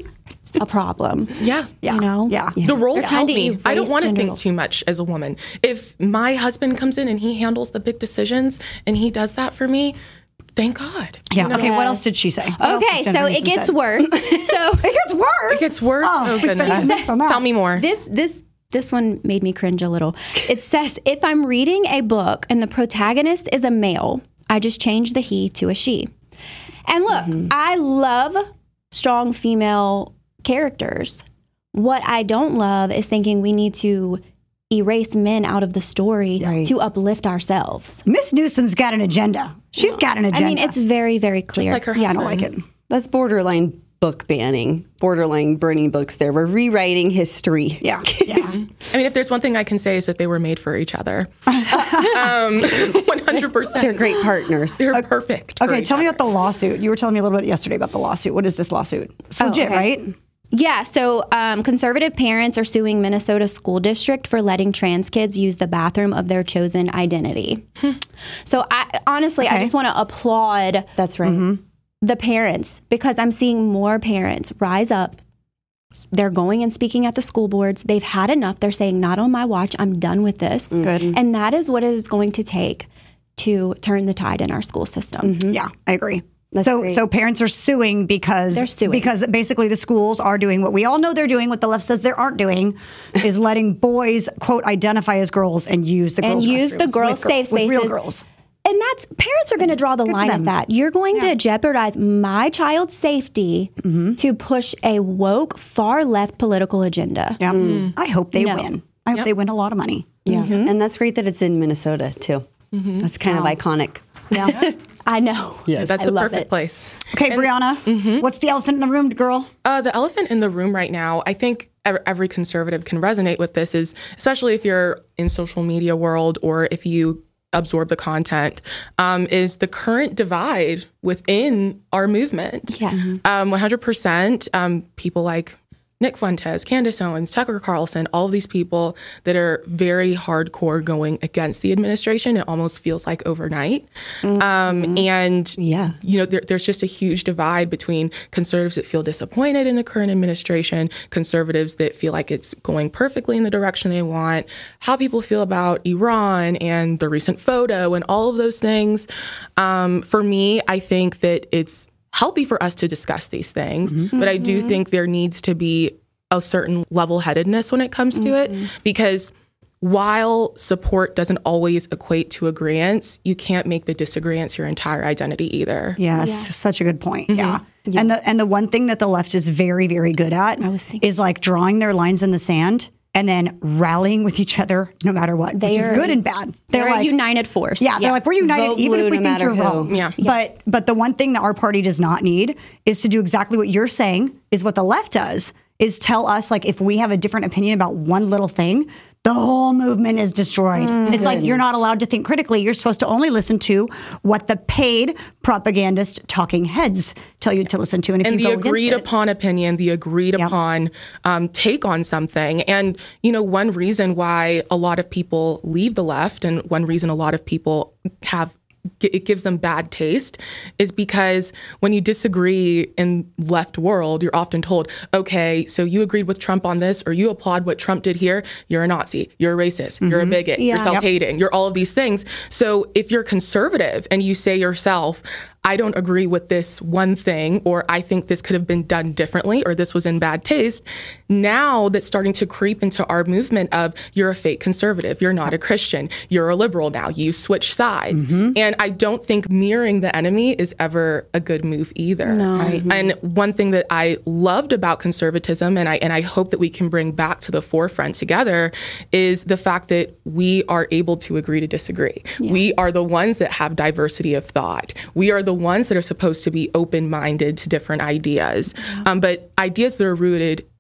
S3: a problem.
S2: Yeah.
S1: Yeah.
S3: You know?
S1: Yeah.
S2: The roles
S3: They're
S2: help
S3: trying to
S2: me. I don't
S3: erase
S2: want to
S3: gender
S2: think
S3: roles.
S2: too much as a woman. If my husband comes in and he handles the big decisions and he does that for me, thank God.
S1: Yeah. Okay. What
S3: Yes.
S1: else did she say? What else
S3: Okay,
S1: did
S3: so
S1: Jennifer
S3: it
S1: Houston
S3: gets
S1: say?
S3: worse. So
S1: It gets worse.
S2: It gets worse.
S1: Oh,
S2: Oh,
S1: it's
S2: goodness.
S1: just nuts on that.
S2: Tell me more.
S3: this this this one made me cringe a little. It says, if I'm reading a book and the protagonist is a male, I just change the he to a she. And look,
S1: Mm-hmm.
S3: I love strong female characters. What I don't love is thinking we need to erase men out of the story
S4: Right.
S3: to uplift ourselves.
S1: Miss Newsom's got an agenda. She's got an
S3: I
S1: agenda.
S3: mean, it's very, very clear.
S2: like her
S1: yeah, I
S2: husband.
S1: don't like it.
S4: That's borderline book banning, borderline burning books there. We're rewriting history.
S1: Yeah. Yeah.
S2: I mean, if there's one thing I can say is that they were made for each other. um, one hundred percent.
S4: They're great partners.
S2: They're perfect. for
S1: Okay,
S2: each
S1: tell me
S2: other.
S1: about the lawsuit. You were telling me a little bit yesterday about the lawsuit. What is this lawsuit? It's legit,
S3: okay.
S1: right?
S3: Yeah, so um, conservative parents are suing Minnesota School District for letting trans kids use the bathroom of their chosen identity. So I honestly, I
S1: Okay.
S3: just want to applaud
S4: That's right.
S3: the parents because I'm seeing more parents rise up. They're going and speaking at the school boards. They've had enough. They're saying, not on my watch. I'm done with this.
S1: Good.
S3: And that is what it is going to take to turn the tide in our school system.
S1: Yeah, I agree.
S4: That's
S1: so,
S4: great.
S1: so parents are suing because
S3: They're suing.
S1: because basically the schools are doing what we all know they're doing. What the left says they aren't doing is letting boys quote identify as girls and use the
S3: And
S1: girls'
S3: use the
S1: restrooms
S3: girls'
S1: with girl-
S3: safe
S1: with real
S3: spaces.
S1: girls.
S3: And that's parents are going to draw the line
S1: them.
S3: at that. You're going
S1: Yeah.
S3: to jeopardize my child's safety to push a woke, far left political agenda.
S1: Yeah, I hope they
S3: No.
S1: win. I hope
S2: Yep.
S1: they win a lot of money.
S4: Yeah. And that's great that it's in Minnesota, too. That's kind of iconic.
S1: Yeah.
S3: I know.
S4: Yes.
S2: That's
S3: I
S2: the
S3: love
S2: perfect
S3: it.
S2: place.
S1: Okay, Brianna, what's the elephant in the room, girl?
S2: Uh, the elephant in the room right now, I think ev- every conservative can resonate with this, is especially if you're in social media world or if you absorb the content, um, is the current divide within our movement.
S3: Yes.
S2: Um, one hundred percent um, people like Nick Fuentes, Candace Owens, Tucker Carlson, all of these people that are very hardcore going against the administration. It almost feels like overnight. Um, and,
S4: Yeah.
S2: you know, there, there's just a huge divide between conservatives that feel disappointed in the current administration, conservatives that feel like it's going perfectly in the direction they want, how people feel about Iran and the recent photo and all of those things. Um, for me, I think that it's healthy for us to discuss these things, but I do think there needs to be a certain level-headedness when it comes to it, because while support doesn't always equate to agreeance, you can't make the disagreeance your entire identity either.
S1: Yes, such a good point. Yeah. And the and the one thing that the left is very, very good at
S3: I was thinking-
S1: is like drawing their lines in the sand and then rallying with each other no matter what, which is
S3: They're-
S1: good and bad.
S3: They're,
S1: like
S3: a united force.
S1: Yeah, they're like, we're united
S4: Vote
S1: even
S4: blue
S1: if we
S4: no
S1: think
S4: matter
S1: you're
S4: who.
S1: wrong.
S2: Yeah.
S1: But but the one thing that our party does not need is to do exactly what you're saying is what the left does, is tell us like if we have a different opinion about one little thing, the whole movement is destroyed. It's like you're not allowed to think critically. You're supposed to only listen to what the paid propagandist talking heads tell you to listen to. And if
S2: And
S1: you
S2: the
S1: go against
S2: agreed
S1: it,
S2: upon opinion, the agreed
S1: Yep.
S2: upon um, take on something. And, you know, one reason why a lot of people leave the left and one reason a lot of people have it gives them bad taste is because when you disagree in left world, you're often told, okay, so you agreed with Trump on this or you applaud what Trump did here. You're a Nazi. You're a racist. You're a bigot.
S3: Yeah.
S2: You're
S3: Yep.
S2: self-hating. You're all of these things. So if you're conservative and you say yourself, I don't agree with this one thing, or I think this could have been done differently, or this was in bad taste. Now that's starting to creep into our movement of you're a fake conservative. You're not a Christian. You're a liberal now. You switch sides. And I don't think mirroring the enemy is ever a good move either.
S3: No.
S2: And one thing that I loved about conservatism, and I and I hope that we can bring back to the forefront together, is the fact that we are able to agree to disagree. We are the ones that have diversity of thought. We are the ones that are supposed to be open-minded to different ideas. Um, but ideas that are rooted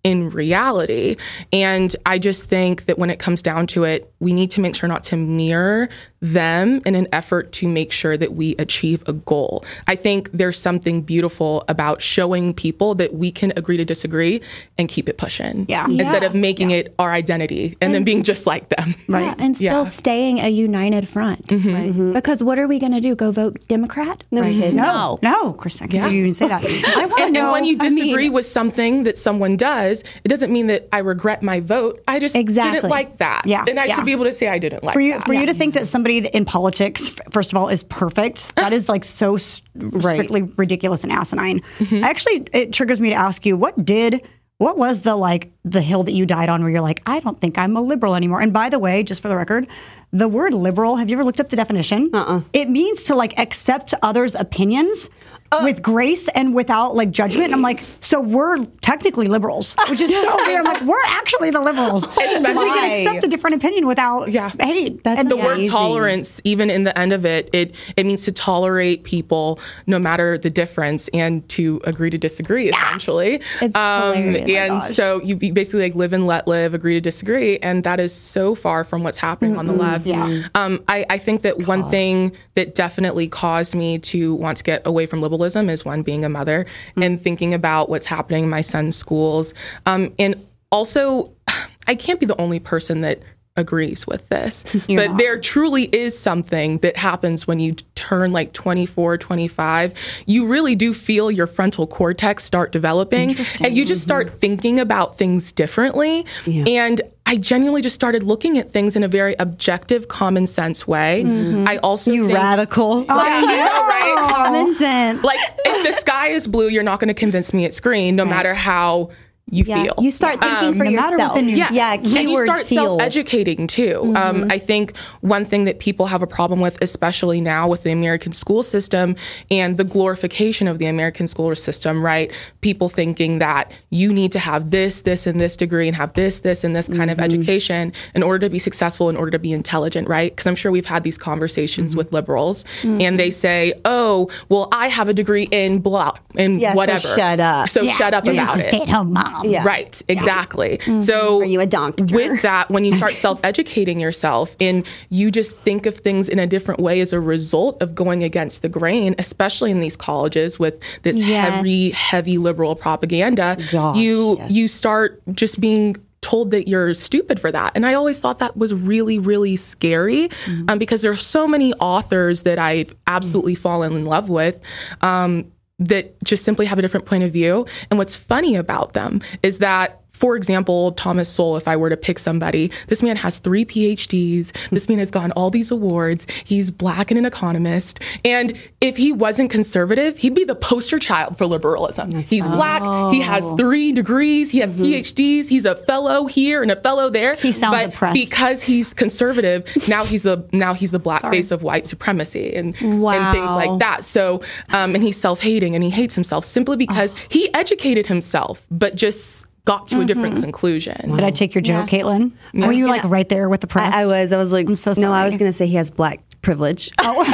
S2: in reality. And I just think that when it comes down to it, we need to make sure not to mirror them in an effort to make sure that we achieve a goal. I think there's something beautiful about showing people that we can agree to disagree and keep it pushing.
S1: Yeah.
S2: Instead
S3: Yeah.
S2: of making yeah. it our identity and, and then being just like them.
S1: Right.
S3: Yeah, and still
S2: Yeah.
S3: staying a united front.
S2: Mm-hmm.
S3: Right. Mm-hmm. Because what are we going to do? Go vote Democrat?
S4: No kidding.
S1: No, no, Kristen, I can't believe you even say that. I want to
S2: And,
S1: know.
S2: and when you
S1: I mean,
S2: disagree with something that someone does, it doesn't mean that I regret my vote. I just
S3: Exactly.
S2: didn't like that.
S1: Yeah,
S2: And I
S1: yeah.
S2: should be able to say I didn't like
S1: for you,
S2: that.
S1: for you to think that somebody in politics, f- first of all, is perfect, that is like so s- strictly ridiculous and asinine.
S2: Mm-hmm.
S1: Actually, it triggers me to ask you, what did, what was the like the hill that you died on where you're like, I don't think I'm a liberal anymore? And by the way, just for the record, the word liberal, have you ever looked up the definition? Uh-uh. It means to like accept others' opinions with grace and without like judgment. And I'm like, so we're technically liberals, which is so weird. I'm like, we're actually the liberals. Because we
S4: Why?
S1: can accept a different opinion without
S2: Yeah.
S1: hate.
S4: That's
S1: and
S2: The word
S4: Amazing.
S2: tolerance, even in the end of it, it it means to tolerate people no matter the difference and to agree to disagree, essentially.
S3: It's hilarious. Oh my
S2: and
S1: gosh.
S2: so you be basically like live and let live, agree to disagree, and that is so far from what's happening on the left.
S1: Yeah.
S2: Um, I, I think that one thing that definitely caused me to want to get away from liberalism is one, being a mother and thinking about what's happening in my son's schools. Um, and also, I can't be the only person that agrees with this,
S1: You're
S2: but
S1: not.
S2: there truly is something that happens when you turn like twenty-four, twenty-five. You really do feel your frontal cortex start developing and you just start thinking about things differently.
S4: Yeah.
S2: And I genuinely just started looking at things in a very objective, common sense way. I also
S4: You
S2: think,
S4: radical.
S2: Yeah, I know, right?
S3: Common sense.
S2: Like, if the sky is blue, you're not going to convince me it's green, no matter how you
S3: Yeah,
S2: feel.
S3: you start thinking for
S1: no matter what
S3: yourself.
S1: the news
S2: Yes.
S4: Yeah,
S2: and you
S4: keyword
S2: start
S4: feel.
S2: self-educating too. Um, I think one thing that people have a problem with, especially now with the American school system and the glorification of the American school system, right? People thinking that you need to have this, this, and this degree and have this, this, and this kind of education in order to be successful, in order to be intelligent, right? Because I'm sure we've had these conversations with liberals and they say, oh, well, I have a degree in blah, in
S4: Yeah, so
S2: whatever.
S4: shut up.
S2: So shut up
S1: You're
S2: about
S1: just a
S2: it.
S1: stay-at-home mom.
S4: Yeah.
S2: Right, exactly. So
S4: Are you a doctor?
S2: with that, when you start self-educating yourself and you just think of things in a different way as a result of going against the grain, especially in these colleges with this
S3: Yes.
S2: heavy, heavy liberal propaganda,
S4: Gosh,
S2: you
S4: yes.
S2: you start just being told that you're stupid for that. And I always thought that was really, really scary um, because there's so many authors that I've absolutely fallen in love with um, that just simply have a different point of view. And what's funny about them is that, for example, Thomas Sowell, if I were to pick somebody, this man has three P H Ds. This man has gotten all these awards. He's black and an economist. And if he wasn't conservative, he'd be the poster child for liberalism. He's black. He has three degrees. He has P H Ds. He's a fellow here and a fellow there.
S1: He sounds
S2: but
S1: oppressed.
S2: because he's conservative, now he's the now he's the black face of white supremacy and,
S3: Wow.
S2: and things like that. So, um, and he's self-hating and he hates himself simply because he educated himself, but just got to a different conclusion.
S1: Did I take your joke, Caitlin? Were you like right there with the press?
S4: I, I was. I was like,
S1: I'm so
S4: no, I
S1: sorry.
S4: was going to say he has black privilege.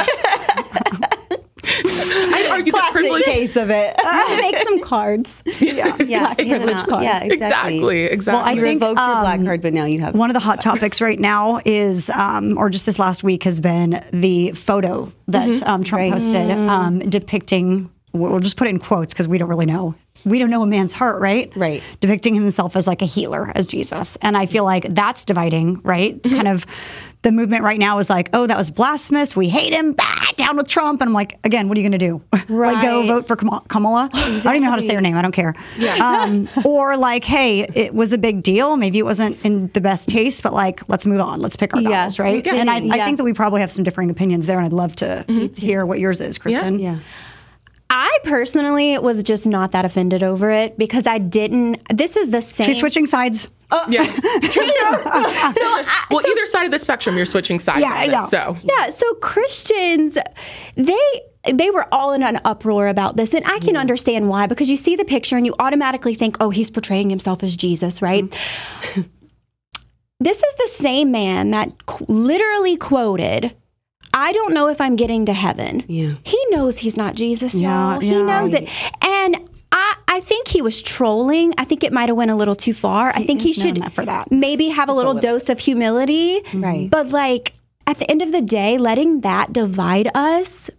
S2: I'd argue that privilege.
S4: case of it.
S3: Make some cards.
S1: Yeah.
S4: yeah, he has
S3: privilege
S4: an-
S3: cards.
S4: yeah, exactly.
S2: Exactly, exactly.
S1: Well, I
S4: You
S1: think,
S4: revoked your black
S1: um,
S4: card, but now you have
S1: One of the hot topics right now is, um, or just this last week, has been the photo that um, Trump
S4: Right.
S1: posted um, depicting, we'll just put it in quotes because we don't really know. We don't know a man's heart, right?
S4: Right.
S1: Depicting himself as like a healer, as Jesus. And I feel like that's dividing, right? Kind of the movement right now is like, oh, that was blasphemous. We hate him. Bah, down with Trump. And I'm like, again, what are you going to do? Like, go
S3: Right.
S1: vote for Kam- Kamala? I don't even know how to say her name. I don't care. Um, or like, hey, it was a big deal. Maybe it wasn't in the best taste, but like, let's move on. Let's pick our
S3: Yeah.
S1: battles, right?
S3: Yeah.
S1: And I, I
S3: Yeah.
S1: think that we probably have some differing opinions there, and I'd love to hear what yours is, Kristen.
S4: yeah.
S3: I personally was just not that offended over it because I didn't. This is the same.
S1: She's switching sides.
S2: Yeah.
S3: so I,
S2: Well, either side of the spectrum, you're switching sides.
S1: Yeah,
S2: on this,
S1: yeah.
S2: So
S3: Yeah, so Christians, they they were all in an uproar about this, and I can understand why, because you see the picture and you automatically think, oh, he's portraying himself as Jesus, right?
S1: Mm-hmm.
S3: This is the same man that qu- literally quoted, I don't know if I'm getting to heaven.
S4: Yeah.
S3: He knows he's not Jesus,
S1: Yeah,
S3: y'all. He
S1: yeah.
S3: knows it. And I I think he was trolling. I think it might have went a little too far. I think he
S1: he's known
S3: should
S1: that for that.
S3: maybe have a little,
S4: a little.
S3: dose of humility.
S4: Right.
S3: But like at the end of the day, letting that divide us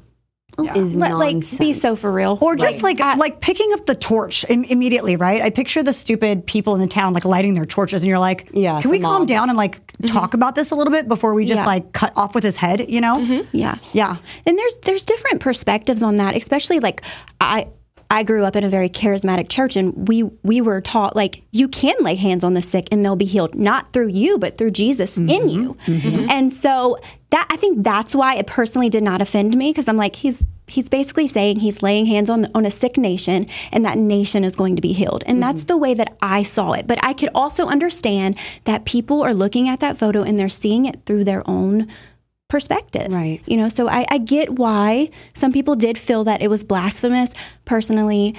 S4: Is
S3: let, like
S4: nonsense.
S3: be so for real.
S1: Or just like
S3: I-
S1: like picking up the torch Im- immediately, right? I picture the stupid people in the town like lighting their torches, and you're like,
S4: Yeah,
S1: can we
S4: the
S1: calm
S4: mob.
S1: down and like talk about this a little bit before we just
S3: Yeah.
S1: like cut off with his head, you know?
S3: Yeah.
S1: Yeah.
S3: And there's there's different perspectives on that, especially like I I grew up in a very charismatic church, and we we were taught like you can lay hands on the sick and they'll be healed, not through you but through Jesus in you. And so that I think that's why it personally did not offend me, because I'm like he's he's basically saying he's laying hands on on a sick nation and that nation is going to be healed. And that's the way that I saw it. But I could also understand that people are looking at that photo and they're seeing it through their own perspective.
S4: Right.
S3: You know, so I, I get why some people did feel that it was blasphemous. Personally,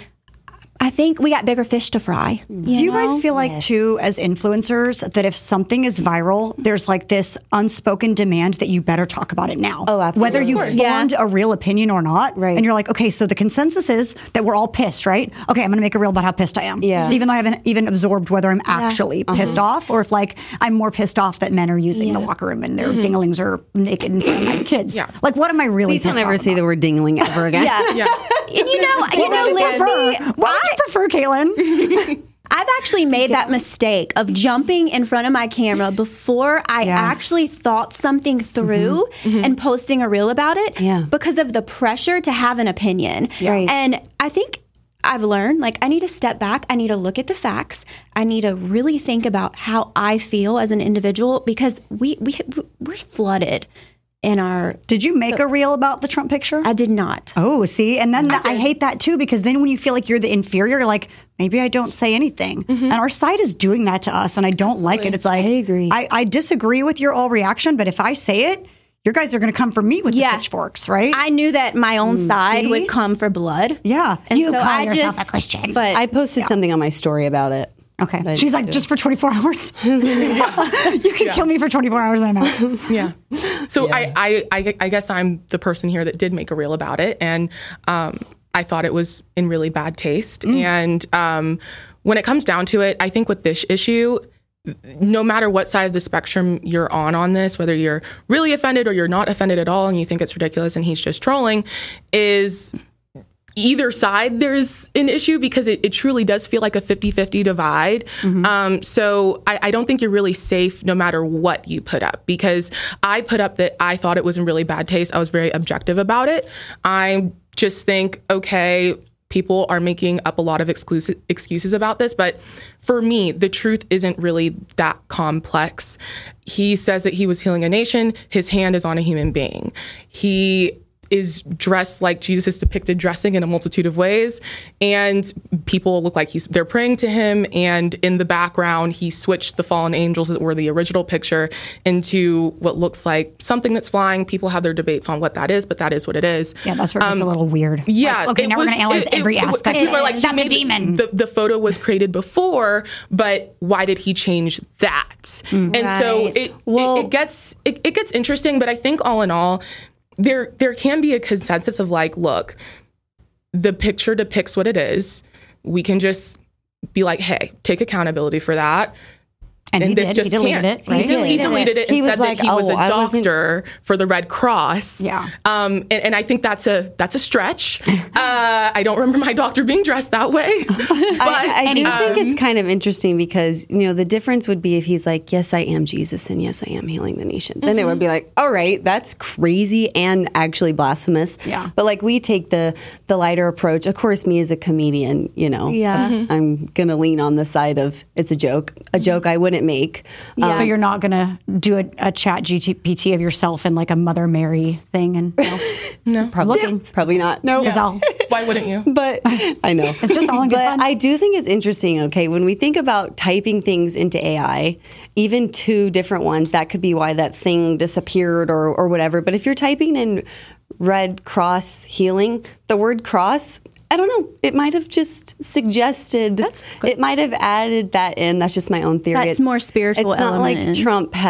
S3: I think we got bigger fish to fry.
S1: Do you guys feel like, too, as influencers, that if something is viral, there's like this unspoken demand that you better talk about it now?
S4: Oh, absolutely.
S1: Whether you
S4: Of course.
S1: formed a real opinion or not.
S4: Right.
S1: And you're like, okay, so the consensus is that we're all pissed, right? Okay, I'm going to make a reel about how pissed I am.
S4: Yeah.
S1: Even though I haven't even absorbed whether I'm actually pissed off or if like I'm more pissed off that men are using the
S3: Yeah.
S1: locker room and their dinglings are naked in front of my kids.
S2: Yeah.
S1: Like, what am I really
S4: Please don't
S1: pissed
S4: ever
S1: off
S4: say
S1: about?
S4: the word dingling ever again.
S3: Yeah.
S2: Yeah.
S3: And you know, you know,
S1: What would you prefer?
S3: Lindsay,
S1: What would you prefer, Caitlin?
S3: I've actually made that mistake of jumping in front of my camera before I
S1: Yes.
S3: actually thought something through and posting a reel about it
S4: Yeah.
S3: because of the pressure to have an opinion.
S4: Right.
S3: And I think I've learned like I need to step back. I need to look at the facts. I need to really think about how I feel as an individual, because we, we, we're flooded in our.
S1: Did you make a reel about the Trump picture?
S3: I did not.
S1: Oh, see, and then that, I hate that too, because then when you feel like you're the inferior, you're like, maybe I don't say anything. And our side is doing that to us, and I don't like it. It's like,
S4: I agree.
S1: I, I disagree with your all reaction, but if I say it, you guys are going to come for me with
S3: Yeah.
S1: the pitchforks, right?
S3: I knew that my own side
S1: see?
S3: would come for blood.
S1: yeah.
S3: And
S1: you
S3: so
S1: call
S3: I
S1: yourself
S3: just,
S1: a Christian.
S3: But
S4: I posted something on my story about it.
S1: okay.
S4: But-
S1: She's like, just for twenty-four hours? You can kill me for twenty-four hours and I'm out.
S2: Yeah. So I, I, I, I guess I'm the person here that did make a reel about it. And um, I thought it was in really bad taste. And um, when it comes down to it, I think with this issue, no matter what side of the spectrum you're on on this, whether you're really offended or you're not offended at all and you think it's ridiculous and he's just trolling, is either side there's an issue, because it, it truly does feel like a fifty-fifty divide. Um, so I, I don't think you're really safe no matter what you put up, because I put up that I thought it was in really bad taste. I was very objective about it. I just think, okay, people are making up a lot of exclusive excuses about this, but for me, the truth isn't really that complex. He says that he was healing a nation. His hand is on a human being. He is dressed like Jesus is depicted dressing in a multitude of ways, and people look like he's they're praying to him. And in the background, he switched the fallen angels that were the original picture into what looks like something that's flying. People have their debates on what that is, but that is what it is.
S1: Yeah, that's where it's a little weird.
S2: Yeah.
S1: Like, okay,
S2: it
S1: now we're
S2: was-
S1: going to analyze
S2: it- it-
S1: every
S2: it-
S1: aspect.
S2: people are like, he
S1: That's a
S2: made-
S1: demon.
S2: The, the photo was created before, but why did he change that? And so
S3: Right.
S2: it,
S4: Well-
S2: it, it gets it, it gets interesting. But I think all in all, there there can be a consensus of like, look, the picture depicts what it is. We can just be like, hey, take accountability for that.
S1: and he
S2: this
S1: did.
S2: just
S1: He deleted
S2: can't.
S1: it, right?
S2: He, del- he
S3: deleted
S2: deleted it,
S4: He
S2: and
S4: was
S2: said
S4: like,
S2: that he was
S4: "Oh,
S2: a
S4: I wasn't-"
S2: doctor for the Red Cross.
S1: Yeah.
S2: Um, and, and I think that's a that's a stretch. Uh, I don't remember my doctor being dressed that way. But
S4: I, I do
S2: um,
S4: think it's kind of interesting, because, you know, the difference would be if he's like, yes, I am Jesus, and yes, I am healing the nation. Then it would be like, all right, that's crazy and actually blasphemous.
S1: Yeah.
S4: But like, we take the the lighter approach. Of course, me as a comedian, you know,
S3: Yeah. Mhm.
S4: I'm gonna lean on the side of it's a joke, a joke I wouldn't make. Um,
S1: So you're not going to do a, a chat G P T of yourself in like a Mother Mary thing and no,
S2: no.
S4: probably, probably not. No.
S1: It's all-
S2: Why wouldn't you?
S4: But I know
S1: It's just all in good
S4: But
S1: fun.
S4: I do think it's interesting. Okay, when we think about typing things into A I, even two different ones, that could be why that thing disappeared or or whatever. But if you're typing in Red Cross healing, the word cross, I don't know. It might have just suggested.
S3: That's good.
S4: It might have added that in. That's just my own theory.
S3: That's
S4: It-
S3: more spiritual
S4: It's not
S3: element
S4: like
S3: in.
S4: Trump had,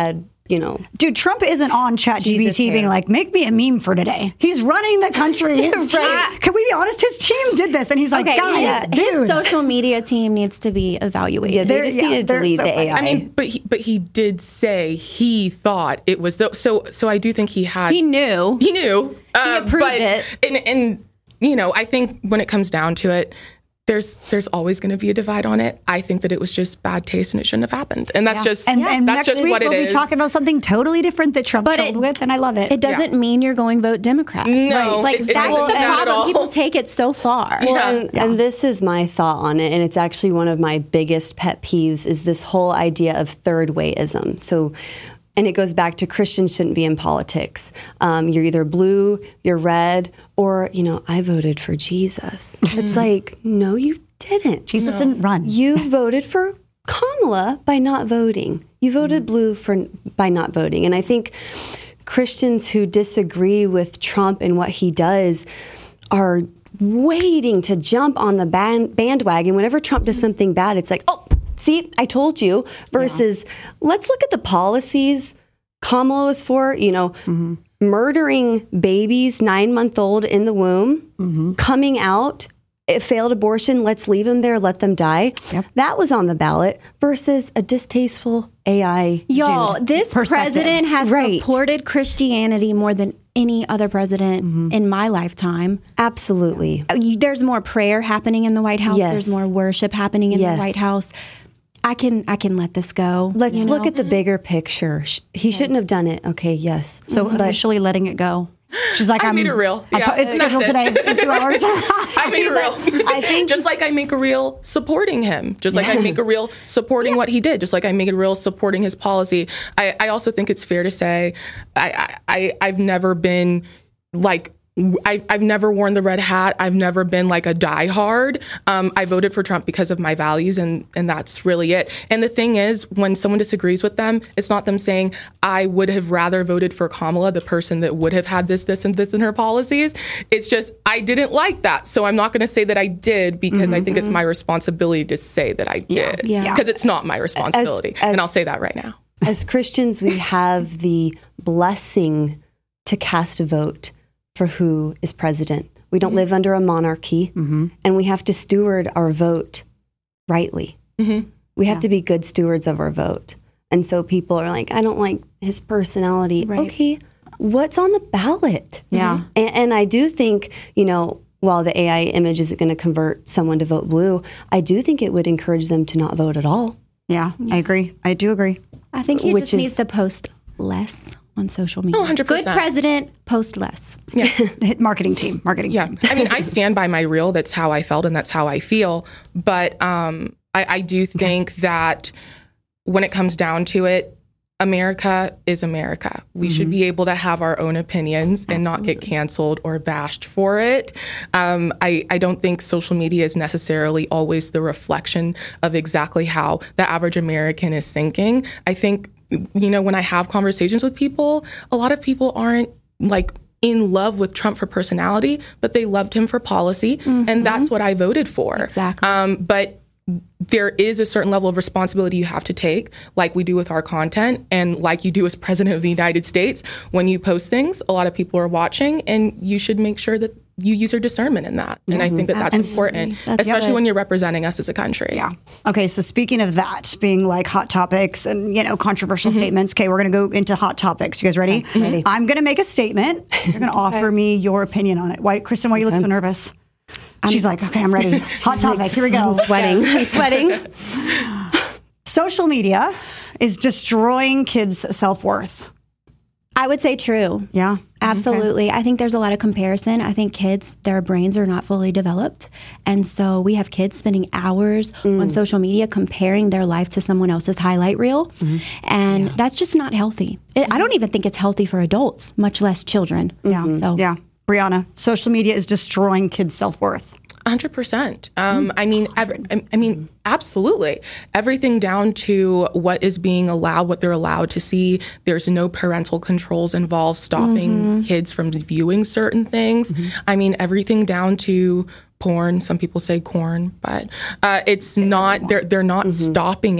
S4: you know.
S1: Dude, Trump isn't on
S4: Jesus
S1: ChatGPT being
S4: hair.
S1: like, make me a meme for today. He's running the country. His team, can we be honest? His team did this. And he's like,
S3: Okay,
S1: guys,
S3: his, his
S1: dude.
S3: social media team needs to be evaluated.
S4: Yeah, they
S1: They're-
S4: just
S1: yeah,
S4: need to
S1: they're
S4: delete
S1: so
S4: the
S1: funny.
S4: A I.
S2: I mean, but he, but he did say he thought it was the, so. So I do think he had.
S3: He knew.
S2: He knew. Uh,
S3: approved
S2: but,
S3: it.
S2: And, and you know, I think when it comes down to it, there's there's always going to be a divide on it. I think that it was just bad taste and it shouldn't have happened. And that's just
S1: and, and
S2: that's
S1: next
S2: just
S1: week
S2: what it
S1: we'll
S2: is.
S1: be talking about something totally different that Trump
S3: But
S1: trolled
S3: it-
S1: with, and I love it.
S3: It doesn't mean you're going vote Democrat.
S2: No,
S3: like
S2: it- it
S3: that's
S2: doesn't
S3: the
S2: at
S3: problem.
S2: all.
S3: People take it so far.
S4: Well,
S2: Yeah.
S4: and, and this is my thought on it, and it's actually one of my biggest pet peeves is this whole idea of third wayism. So, and it goes back to Christians shouldn't be in politics. Um, you're either blue, you're red, or, you know, I voted for Jesus. It's like, no, you didn't.
S1: Jesus didn't run.
S4: You voted for Kamala by not voting. You voted blue for by not voting. And I think Christians who disagree with Trump and what he does are waiting to jump on the band, bandwagon. Whenever Trump does something bad, it's like, oh, see, I told you. Versus, let's look at the policies Kamala was for, you know,
S1: Mm-hmm.
S4: murdering babies, nine month old in the womb,
S1: Mm-hmm.
S4: coming out. It failed abortion, let's leave them there, let them die.
S1: Yep.
S4: That was on the ballot versus a distasteful A I.
S3: Y'all,
S1: Dude,
S3: this
S1: perspective.
S3: president has
S4: Right.
S3: supported Christianity more than any other president
S1: Mm-hmm.
S3: in my lifetime.
S4: Absolutely.
S3: Uh, you- There's more prayer happening in the White House.
S4: Yes.
S3: There's more worship happening in
S4: Yes.
S3: the White House. I can I can let this go.
S4: Let's
S3: you
S4: look
S3: know?
S4: at the bigger picture. Sh- He shouldn't have done it. Okay, yes.
S1: So
S4: But
S1: officially letting it go. She's like,
S2: I
S1: I'm,
S2: made it real.
S1: I
S2: Yeah,
S1: po- it's
S2: that's
S1: scheduled
S2: it.
S1: today in two hours.
S2: I made a reel.
S4: I think-
S2: just like I make a reel supporting him, just like I make a reel supporting what he did, just like I make a reel supporting his policy. I, I also think it's fair to say I, I, I I've never been like. I, I've never worn the red hat. I've never been like a diehard. Um, I voted for Trump because of my values, and and that's really it. And the thing is, when someone disagrees with them, it's not them saying, I would have rather voted for Kamala, the person that would have had this, this, and this in her policies. It's just, I didn't like that. So I'm not going to say that I did because
S4: Mm-hmm.
S2: I think it's my responsibility to say that I did.
S3: Yeah.
S2: Because it's not my responsibility.
S4: as-
S2: and I'll say that right now.
S4: As Christians, we have the blessing to cast a vote for who is president. We don't live under a monarchy, and we have to steward our vote rightly. We have to be good stewards of our vote. And so people are like, I don't like his personality.
S3: Right.
S4: Okay, what's on the ballot?
S1: Yeah.
S4: And, and I do think, you know, while the A I image isn't going to convert someone to vote blue, I do think it would encourage them to not vote at all.
S1: Yeah, I agree. I do agree.
S3: I think he
S4: Which
S3: just
S4: is-
S3: needs to post less on social media.
S2: Oh, one hundred percent.
S3: Good president, post less.
S1: Hit marketing team, marketing
S2: Yeah.
S1: team.
S2: I mean, I stand by my reel. That's how I felt and that's how I feel. But um, I, I do think that when it comes down to it, America is America. We should be able to have our own opinions and not get canceled or bashed for it. Um, I, I don't think social media is necessarily always the reflection of exactly how the average American is thinking. I think, you know, when I have conversations with people, a lot of people aren't like in love with Trump for personality, but they loved him for policy. And that's what I voted for.
S3: Exactly.
S2: Um, but there is a certain level of responsibility you have to take, like we do with our content and like you do as president of the United States. When you post things, a lot of people are watching, and you should make sure that you use your discernment in that. And I think that that's important,
S3: That's
S2: especially
S3: good.
S2: when you're representing us as a country.
S1: Yeah. Okay. So speaking of that being like hot topics and, you know, controversial statements. Okay. We're going to go into hot topics. You guys ready?
S4: Ready.
S1: I'm going to make a statement. You're going to offer me your opinion on it. Why, Kristen, why you look so nervous? She's like, okay, I'm ready. Hot topic. Here we go.
S4: I'm sweating. I'm sweating.
S1: Social media is destroying kids' self-worth.
S3: I would say true.
S1: Yeah.
S3: Absolutely. I think there's a lot of comparison. I think kids, their brains are not fully developed. And so we have kids spending hours on social media comparing their life to someone else's highlight reel. And that's just not healthy. It, I don't even think it's healthy for adults, much less children.
S1: Yeah.
S3: So
S1: Yeah. Brianna, social media is destroying kids' self-worth.
S2: one hundred percent. Um, I mean, ev- I I mean, absolutely. Everything down to what is being allowed, what they're allowed to see. There's no parental controls involved stopping kids from viewing certain things. I mean, everything down to porn. Some people say corn, but uh, it's not. They're they're not stopping it.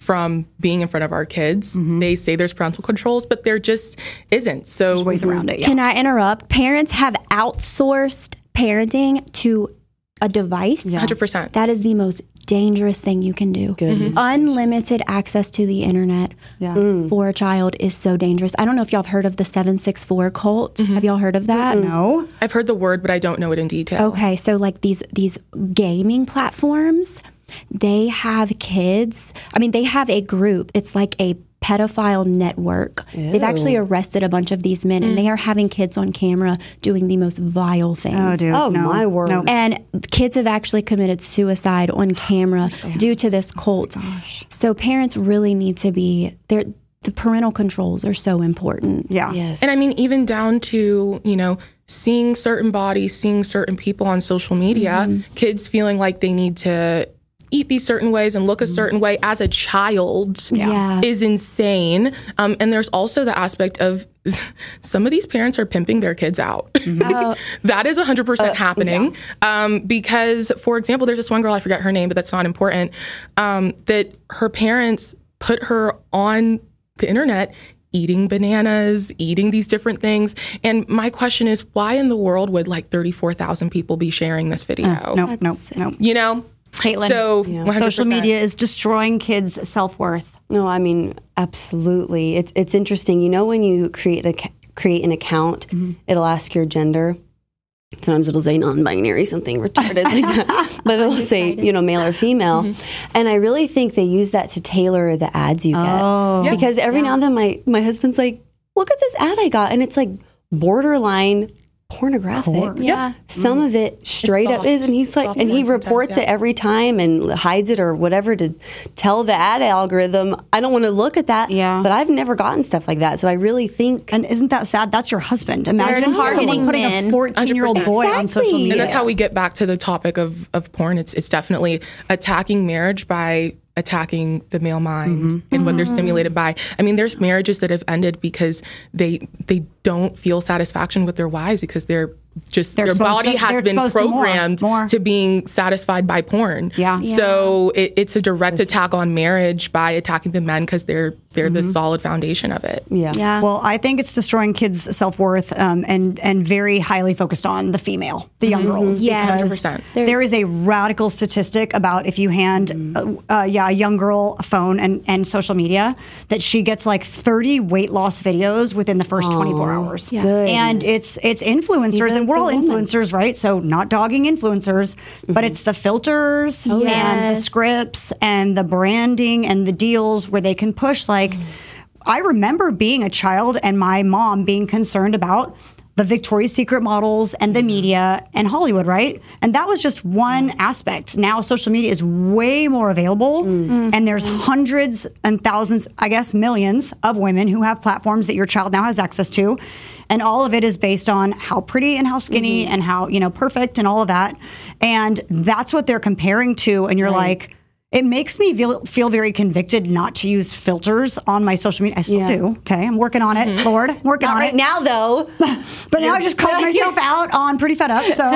S2: from being in front of our kids. Mm-hmm. They say there's parental controls, but there just isn't. So
S1: there's ways around it. Yeah.
S3: Can I interrupt? Parents have outsourced parenting to a device.
S2: Yeah. one hundred percent.
S3: That is the most dangerous thing you can do.
S4: Goodness.
S3: Unlimited access to the internet
S1: Yeah.
S3: mm. for a child is so dangerous. I don't know if y'all have heard of the seven six four cult. Mm-hmm. Have y'all heard of that?
S1: Mm-hmm. No.
S2: I've heard the word, but I don't know it in detail.
S3: Okay, so like these these gaming platforms, they have kids. I mean, they have a group. It's like a pedophile network. Ew. They've actually arrested a bunch of these men, mm. and they are having kids on camera doing the most vile things.
S1: Oh, dude.
S4: Oh,
S1: no.
S4: my word.
S1: No.
S3: And kids have actually committed suicide on camera due to this cult.
S1: Gosh.
S3: So parents really need to be there. The parental controls are so important.
S1: Yeah.
S4: Yes.
S2: And I mean, even down to, you know, seeing certain bodies, seeing certain people on social media, mm-hmm. kids feeling like they need to eat these certain ways and look a certain way as a child
S3: Yeah.
S2: is insane. Um, and there's also the aspect of some of these parents are pimping their kids out. Mm-hmm. uh, that is one hundred percent uh, happening. Yeah. Um, because, for example, there's this one girl, I forget her name, but that's not important, um, that her parents put her on the internet eating bananas, eating these different things. And my question is, why in the world would like thirty-four thousand people be sharing this video?
S1: Uh, no, no, no.
S2: You know?
S1: Caitlin,
S2: so
S1: yeah. social media is destroying kids' self-worth.
S4: No, I mean, absolutely. It's it's interesting. You know, when you create a create an account, mm-hmm. it'll ask your gender. Sometimes it'll say non-binary, something retarded like that. But it'll say, you know, male or female. Mm-hmm. And I really think they use that to tailor the ads you get.
S1: Oh.
S2: Yeah.
S4: Because every yeah. now and then my, my husband's like, look at this ad I got. And it's like borderline pornographic.
S1: Porn.
S3: Yeah.
S4: Some mm. of it straight up is, and he's like, and he reports yeah. it every time and hides it or whatever to tell the ad algorithm, I don't want to look at that.
S1: Yeah.
S4: But I've never gotten stuff like that. So I really think.
S1: And isn't that sad? That's your husband. Imagine someone putting
S3: men.
S1: a fourteen-year-old boy
S4: exactly.
S1: on social media.
S2: And that's how we get back to the topic of, of porn. It's it's definitely attacking marriage by attacking the male mind mm-hmm. and what they're stimulated by. I mean, there's marriages that have ended because they they don't feel satisfaction with their wives because they're just
S1: they're
S2: their body
S1: to,
S2: has been programmed
S1: to, more, more.
S2: to being satisfied by porn.
S1: Yeah. yeah.
S2: So it, it's a direct so attack on marriage by attacking the men because they're they're mm-hmm. the solid foundation of it.
S4: Yeah.
S1: yeah. Well, I think it's destroying kids' self-worth um, and and very highly focused on the female, the young mm-hmm. girls.
S3: Yes.
S1: Because
S2: one hundred percent.
S1: there is a radical statistic about if you hand mm-hmm. uh, uh, yeah, a young girl a phone and, and social media, that she gets like thirty weight loss videos within the first oh, twenty-four hours.
S3: Yeah.
S1: And it's it's influencers, and we're all influencers, right? So not dogging influencers, mm-hmm. but it's the filters
S3: oh,
S1: and
S3: yes.
S1: the scripts and the branding and the deals where they can push like, Like, I remember being a child and my mom being concerned about the Victoria's Secret models and the media and Hollywood, right? And that was just one aspect. Now social media is way more available, mm. and there's hundreds and thousands, I guess millions of women who have platforms that your child now has access to. And all of it is based on how pretty and how skinny mm-hmm. and how, you know, perfect and all of that. And that's what they're comparing to. And you're right. like, it makes me feel, feel very convicted not to use filters on my social media. I still yeah. do. Okay, I'm working on it, mm-hmm. Lord. I'm working
S4: not
S1: on
S4: right
S1: it.
S4: now, though.
S1: But now I just called myself out on Pretty Fed Up. So,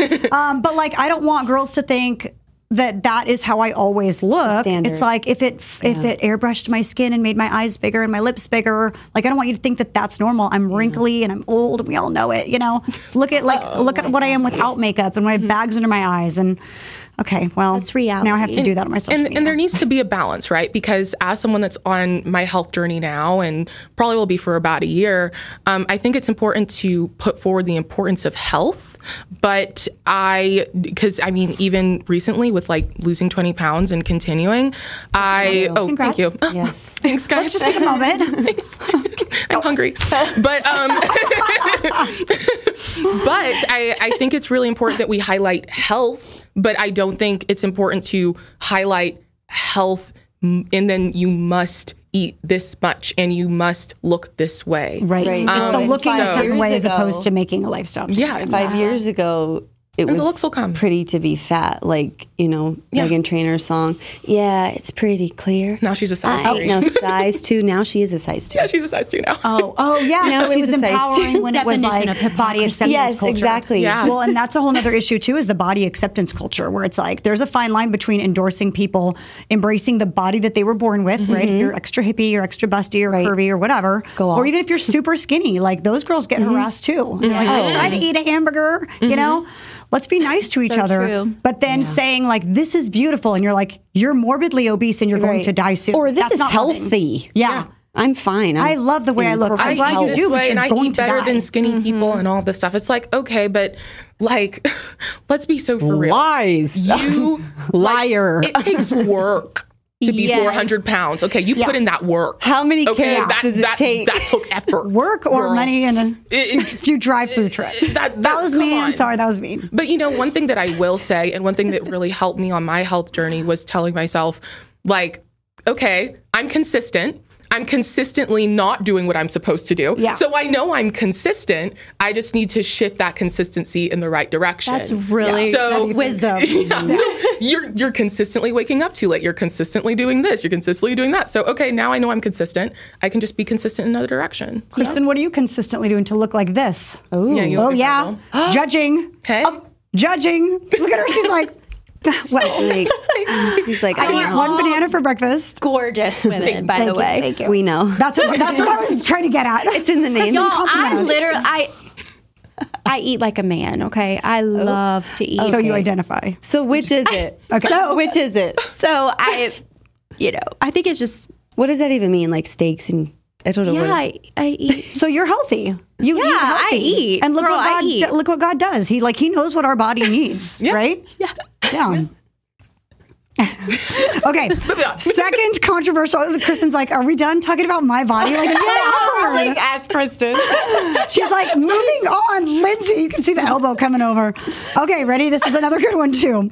S1: um, but like, I don't want girls to think that that is how I always look.
S4: Standard.
S1: It's like if it yeah. if it airbrushed my skin and made my eyes bigger and my lips bigger, like I don't want you to think that that's normal. I'm wrinkly and I'm old, and we all know it. You know, look at like oh, look at what I am without makeup and my mm-hmm. bags under my eyes and. Okay, well,
S3: that's reality.
S1: Now I have to do that on my social
S2: and,
S1: media.
S2: And there needs to be a balance, right? Because as someone that's on my health journey now, and probably will be for about a year, um, I think it's important to put forward the importance of health. But I, because I mean, even recently with like losing twenty pounds and continuing, I, oh,
S1: Congrats.
S2: thank you.
S4: Yes.
S2: Thanks, guys.
S1: Let's just take a moment.
S2: Thanks. I'm hungry. But, um, but I, I think it's really important that we highlight health. But I don't think it's important to highlight health and then you must eat this much and you must look this way.
S1: Right. right.
S2: Um,
S1: it's the looking
S2: so,
S1: a certain way as opposed to making a lifestyle change.
S2: Yeah.
S4: Five
S3: yeah.
S4: years ago, it
S2: And
S4: was
S2: the looks will come.
S4: pretty to be fat, like, you know,
S2: Yeah.
S4: Meghan Trainor's song. Yeah, it's pretty clear.
S2: Now she's a size
S4: I
S2: three.
S4: ain't no size two. Now she is a size two.
S2: Yeah, she's a size two now.
S1: Oh, oh yeah.
S4: Now
S1: So it
S4: she's
S1: was
S4: a size
S1: empowering
S4: two.
S1: when it was
S3: Definition
S1: like
S3: of
S1: body
S3: hypocrisy.
S1: acceptance
S4: Yes,
S1: culture.
S4: exactly.
S2: Yeah.
S1: Well, and that's a whole other issue too, is the body acceptance culture, where it's like there's a fine line between endorsing people, embracing the body that they were born with, right? If you're extra hippie or extra busty or
S4: Right.
S1: curvy or whatever,
S4: Go
S1: or
S4: off.
S1: even if you're super skinny, like those girls get harassed too. They're like, I tried to eat a hamburger, you know? Let's be nice to each
S3: So
S1: other.
S3: true.
S1: But then saying like, this is beautiful, and you're like, you're morbidly obese and you're going
S4: Right.
S1: to die soon.
S4: Or this
S1: That's
S4: is
S1: not loving.
S4: healthy.
S1: Yeah.
S4: I'm fine. I'm
S1: I love the way I
S4: in
S1: look. I'm
S4: perfect
S1: glad
S2: I
S1: you
S2: eat
S4: health.
S2: this
S1: do, but
S2: way
S1: you're
S2: and I
S1: going
S2: eat
S1: to
S2: better
S1: die.
S2: than skinny people and all of this stuff. It's like, okay, but like, let's be so for real.
S5: Lies.
S2: You
S4: Liar.
S2: It takes work to be
S3: Yes.
S2: four hundred pounds. Okay, you put in that work.
S4: How many
S2: Okay,
S4: carrots
S2: that,
S4: does it
S2: that,
S4: take?
S2: That took effort.
S1: Work or
S2: girl.
S1: money and a
S2: It- it-
S1: few drive-through trips.
S2: that-
S1: That,
S2: that-
S1: was
S2: come
S1: me. I'm
S2: on.
S1: sorry, that was mean.
S2: But you know, one thing that I will say, and one thing that really helped me on my health journey was telling myself, like, okay, I'm consistent. I'm consistently not doing what I'm supposed to do.
S1: Yeah.
S2: So I know I'm consistent. I just need to shift that consistency in the right direction.
S3: That's really
S2: So-
S3: that's wisdom.
S2: Yeah, so you're you're consistently waking up too late. You're consistently doing this. You're consistently doing that. So okay, now I know I'm consistent. I can just be consistent in another direction.
S1: Kristen, what are you consistently doing to look like this?
S4: Ooh.
S2: Yeah, you
S1: Oh
S2: look
S1: yeah,
S2: incredible.
S1: judging,
S2: Okay.
S1: judging. Look at her. She's like, well,
S4: Like, she's like,
S1: I
S4: I
S1: eat
S4: know.
S1: one banana for breakfast.
S3: Gorgeous women, by
S1: Thank
S3: the
S1: you,
S3: way.
S1: thank you.
S4: We know.
S1: That's what that's what I was trying to get at.
S4: It's in the name.
S3: Y'all,
S1: compliment
S3: I
S1: us.
S3: literally, I, I eat like a man. Okay, I love to eat.
S1: So you identify.
S4: So which is it?
S1: Okay.
S4: So which is it?
S3: So I, you know, I think it's just
S4: What does that even mean? Like steaks and I don't know.
S3: yeah.
S4: what
S3: I, I eat.
S1: So you're healthy. You
S3: Yeah,
S1: eat
S3: I
S1: healthy.
S3: eat.
S1: And look
S3: Girl,
S1: what
S3: I
S1: God
S3: eat.
S1: look what God does. He like he knows what our body needs, right? Yeah. Yeah. Okay. Second controversial. Kristen's like, are we done talking about my body? Like, so awkward.
S5: Ask Kristen.
S1: She's like, moving on. Lindsay, you can see the elbow coming over. Okay, ready? This is another good one, too.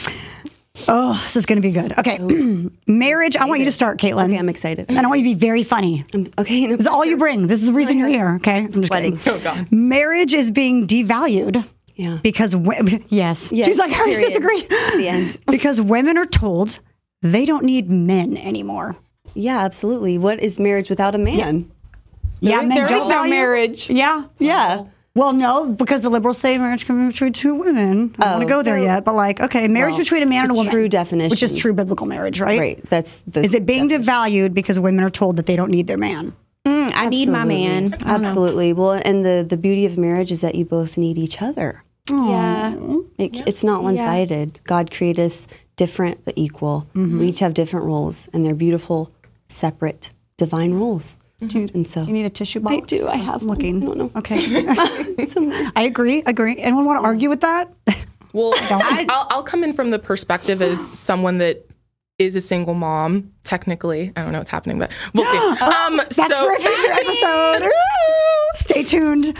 S1: Oh, this is going to be good. Okay. Marriage. I want you to start, Caitlin.
S4: Okay, I'm excited.
S1: And I want you to be very funny.
S4: Okay. No,
S1: This is all you bring. This is the reason you're here, okay? I'm just
S4: sweating.
S1: kidding.
S2: Oh God.
S1: Marriage is being devalued.
S4: Yeah.
S1: Because, wo- yes.
S4: Yes,
S1: She's like, I
S4: period.
S1: disagree.
S4: The end.
S1: Because women are told they don't need men anymore.
S4: Yeah, absolutely. What is marriage without a man?
S1: Yeah, men
S5: there
S1: don't
S5: is no
S1: value-
S5: marriage.
S1: Yeah.
S4: Yeah.
S1: Well, no, because the liberals say marriage can be between two women. I don't want to
S4: Oh,
S1: go there
S4: so-
S1: yet, but like, okay, marriage
S4: Well,
S1: between a man and a
S4: the
S1: woman.
S4: true definition.
S1: Which is true biblical marriage, right?
S4: Right. That's the.
S1: Is it being devalued because women are told that they don't need their man?
S3: Mm, I need my
S4: Absolutely.
S3: man. I don't know.
S4: Absolutely. Well, and the the beauty of marriage is that you both need each other.
S3: Yeah.
S4: It, It's not one sided. God created us different but equal. We each have different roles, and they're beautiful, separate, divine roles. And so
S1: Do you need a tissue box?
S4: I do. I have
S1: I'm looking.
S4: I don't know.
S1: Okay.
S4: Some-
S1: I agree. Agree. Anyone want to argue with that?
S2: Well, I, I'll, I'll come in from the perspective as someone that is a single mom. Technically, I don't know what's happening, but we'll see. Um,
S1: That's
S2: so,
S1: for a future episode. Ooh, stay tuned.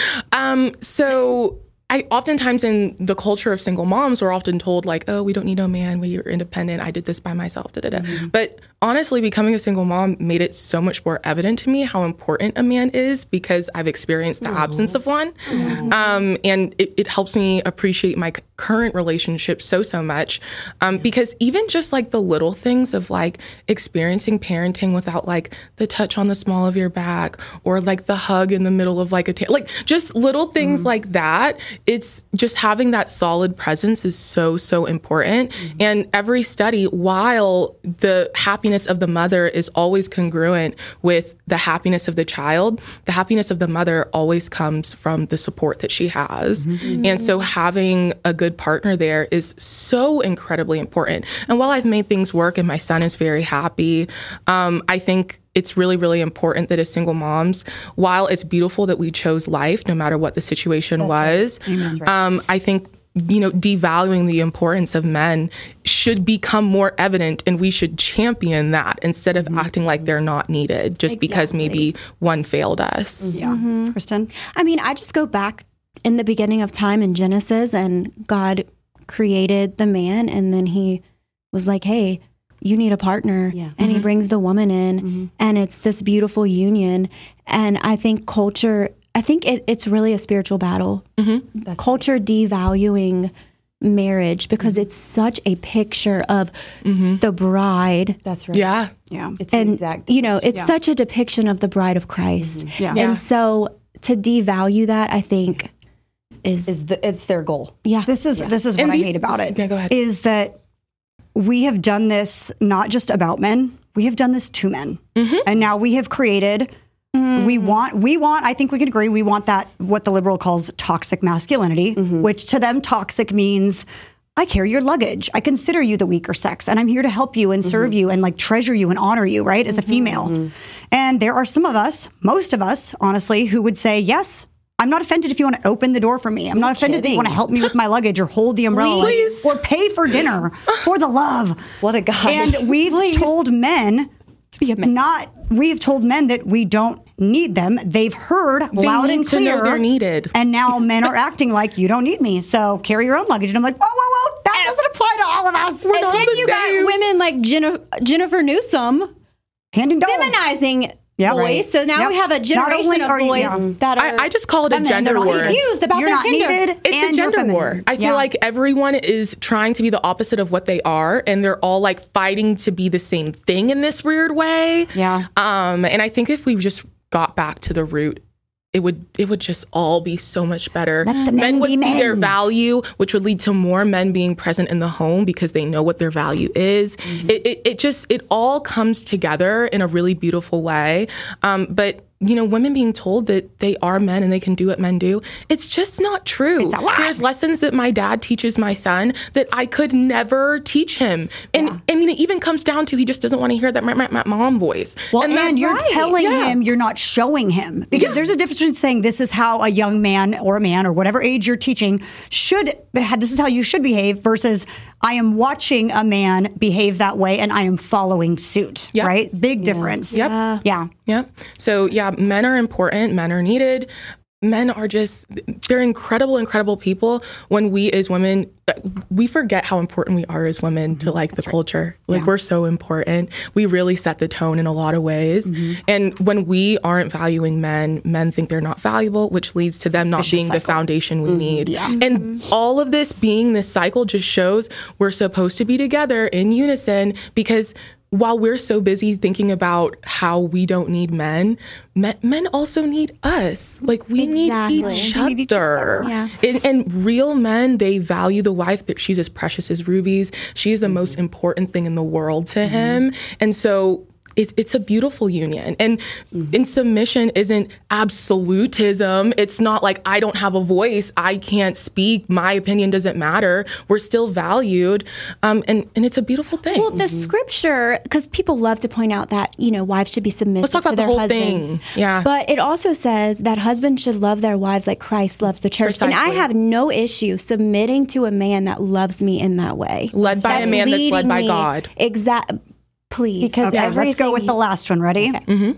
S2: Um, so I oftentimes in the culture of single moms, we're often told like, oh, we don't need a man. We are independent. I did this by myself. Da, da, da.
S1: Mm-hmm.
S2: But honestly, becoming a single mom made it so much more evident to me how important a man is because I've experienced the absence of one. Um, and it, it helps me appreciate my c- current relationship so, so much. Um, because even just like the little things of like experiencing parenting without like the touch on the small of your back or like the hug in the middle of like a, ta- like just little things like that. It's just having that solid presence is so, so important. And every study, while the happiness of the mother is always congruent with the happiness of the child, the happiness of the mother always comes from the support that she has. And so having a good partner there is so incredibly important. And while I've made things work and my son is very happy, um, I think it's really, really important that as single moms, while it's beautiful that we chose life, no matter what the situation was, um, I think, you know, devaluing the importance of men should become more evident, and we should champion that instead of acting like they're not needed just because maybe one failed us.
S1: Yeah. Kristen?
S3: I mean, I just go back in the beginning of time in Genesis, and God created the man, and then he was like, hey, you need a partner.
S4: Yeah.
S3: And he brings the woman in, and it's this beautiful union. And I think culture, I think it, it's really a spiritual battle.
S4: That's
S3: Culture devaluing marriage because it's such a picture of the bride.
S4: That's right.
S2: Yeah.
S1: Yeah.
S4: It's an
S3: And,
S4: exact.
S3: you know, it's
S1: Yeah.
S3: such a depiction of the bride of Christ.
S1: Yeah.
S3: And
S2: Yeah.
S3: so to devalue that, I think is,
S4: is the, it's their goal.
S3: yeah.
S1: This is this is what
S2: And
S1: I
S2: these-
S1: hate about it.
S2: Yeah, go ahead.
S1: Is that we have done this not just about men, we have done this to men.
S2: Mm-hmm.
S1: And now we have created we want we want I think we can agree we want that what the liberal calls toxic masculinity, which to them toxic means I carry your luggage. I consider you the weaker sex and I'm here to help you and serve you and like treasure you and honor you, right? As a female. And there are some of us, most of us, honestly, who would say, yes, I'm not offended if you want to open the door for me. I'm not offended that you
S4: kidding.
S1: want to help me with my luggage or hold the umbrella
S2: Please.
S1: or pay for dinner for the love.
S4: What a guy.
S1: And we've
S4: Please.
S1: told men
S3: be a man.
S1: not we've told men that we don't need them. They've heard loud
S2: need
S1: and
S2: to know
S1: clear.
S2: they're needed.
S1: And now men are acting like you don't need me. So carry your own luggage. And I'm like, whoa, whoa, whoa. That doesn't apply to all of us.
S2: We're
S3: And
S2: not
S3: then
S2: the
S3: you
S2: same.
S3: got women like Jennifer, Jennifer Newsom
S1: Handing dolls.
S3: feminizing
S1: Yep.
S3: boys.
S1: Right.
S3: So now
S1: Yep.
S3: we have a
S1: Not
S3: generation
S1: only
S3: of
S1: are you-
S3: boys
S1: yeah.
S3: that are
S2: I, I just call it a
S3: feminine.
S2: gender
S3: They're
S2: war.
S3: confused about
S1: You're
S3: their
S1: not
S3: gender.
S1: needed.
S2: It's
S1: and
S2: a
S1: you're
S2: gender
S1: feminine.
S2: war. I
S1: Yeah.
S2: feel like everyone is trying to be the opposite of what they are, and they're all like fighting to be the same thing in this weird way.
S1: Yeah.
S2: Um, and I think if we just got back to the root, it would it would just all be so much better.
S1: Let the men
S2: would
S1: be
S2: see their
S1: men.
S2: value, which would lead to more men being present in the home because they know what their value is.
S1: Mm-hmm.
S2: It, it it just it all comes together in a really beautiful way. Um, but you know, women being told that they are men and they can do what men do, it's just not true.
S1: It's a lie.
S2: There's lessons that my dad teaches my son that I could never teach him. And I mean, it even comes down to he just doesn't want to hear that my, my, my mom voice.
S1: Well, and,
S2: that's
S1: you're
S2: right.
S1: telling
S2: Yeah.
S1: him, you're not showing him. Because there's a difference between saying this is how a young man or a man or whatever age you're teaching should, this is how you should behave versus I am watching a man behave that way and I am following suit,
S2: Yep.
S1: right? Big difference.
S2: Yep.
S3: Uh,
S1: Yeah.
S2: Yep. So yeah, men are important. Men are needed. Men are just, they're incredible, incredible people. When we as women, we forget how important we are as women to like the culture. Like
S1: Yeah.
S2: we're so important. We really set the tone in a lot of ways.
S1: Mm-hmm.
S2: And when we aren't valuing men, men think they're not valuable, which leads to them not
S1: Vicious
S2: being the
S1: cycle.
S2: foundation we need.
S1: Yeah.
S2: And all of this being this cycle just shows we're supposed to be together in unison because while we're so busy thinking about how we don't need men, men, men also need us. Like we
S3: Exactly.
S2: need each
S1: We need each
S2: other.
S1: other.
S3: Yeah.
S2: And, and real men, they value the wife that she's as precious as rubies. She is the most important thing in the world to him. And so it, it's a beautiful union. And in submission isn't absolutism. It's not like I don't have a voice. I can't speak. My opinion doesn't matter. We're still valued. Um, and, and it's a beautiful thing.
S3: Well, the scripture, because people love to point out that, you know, wives should be submissive
S2: Let's talk about
S3: to
S2: the
S3: their
S2: whole
S3: husbands.
S2: thing. Yeah.
S3: But it also says that husbands should love their wives like Christ loves the church. And I
S2: Precisely.
S3: have no issue submitting to a man that loves me in that way.
S2: Led by a man that's led by God.
S3: Exact. Please.
S4: Because
S1: Okay, let's go
S4: everything
S1: with the
S4: he-
S1: last one. Ready?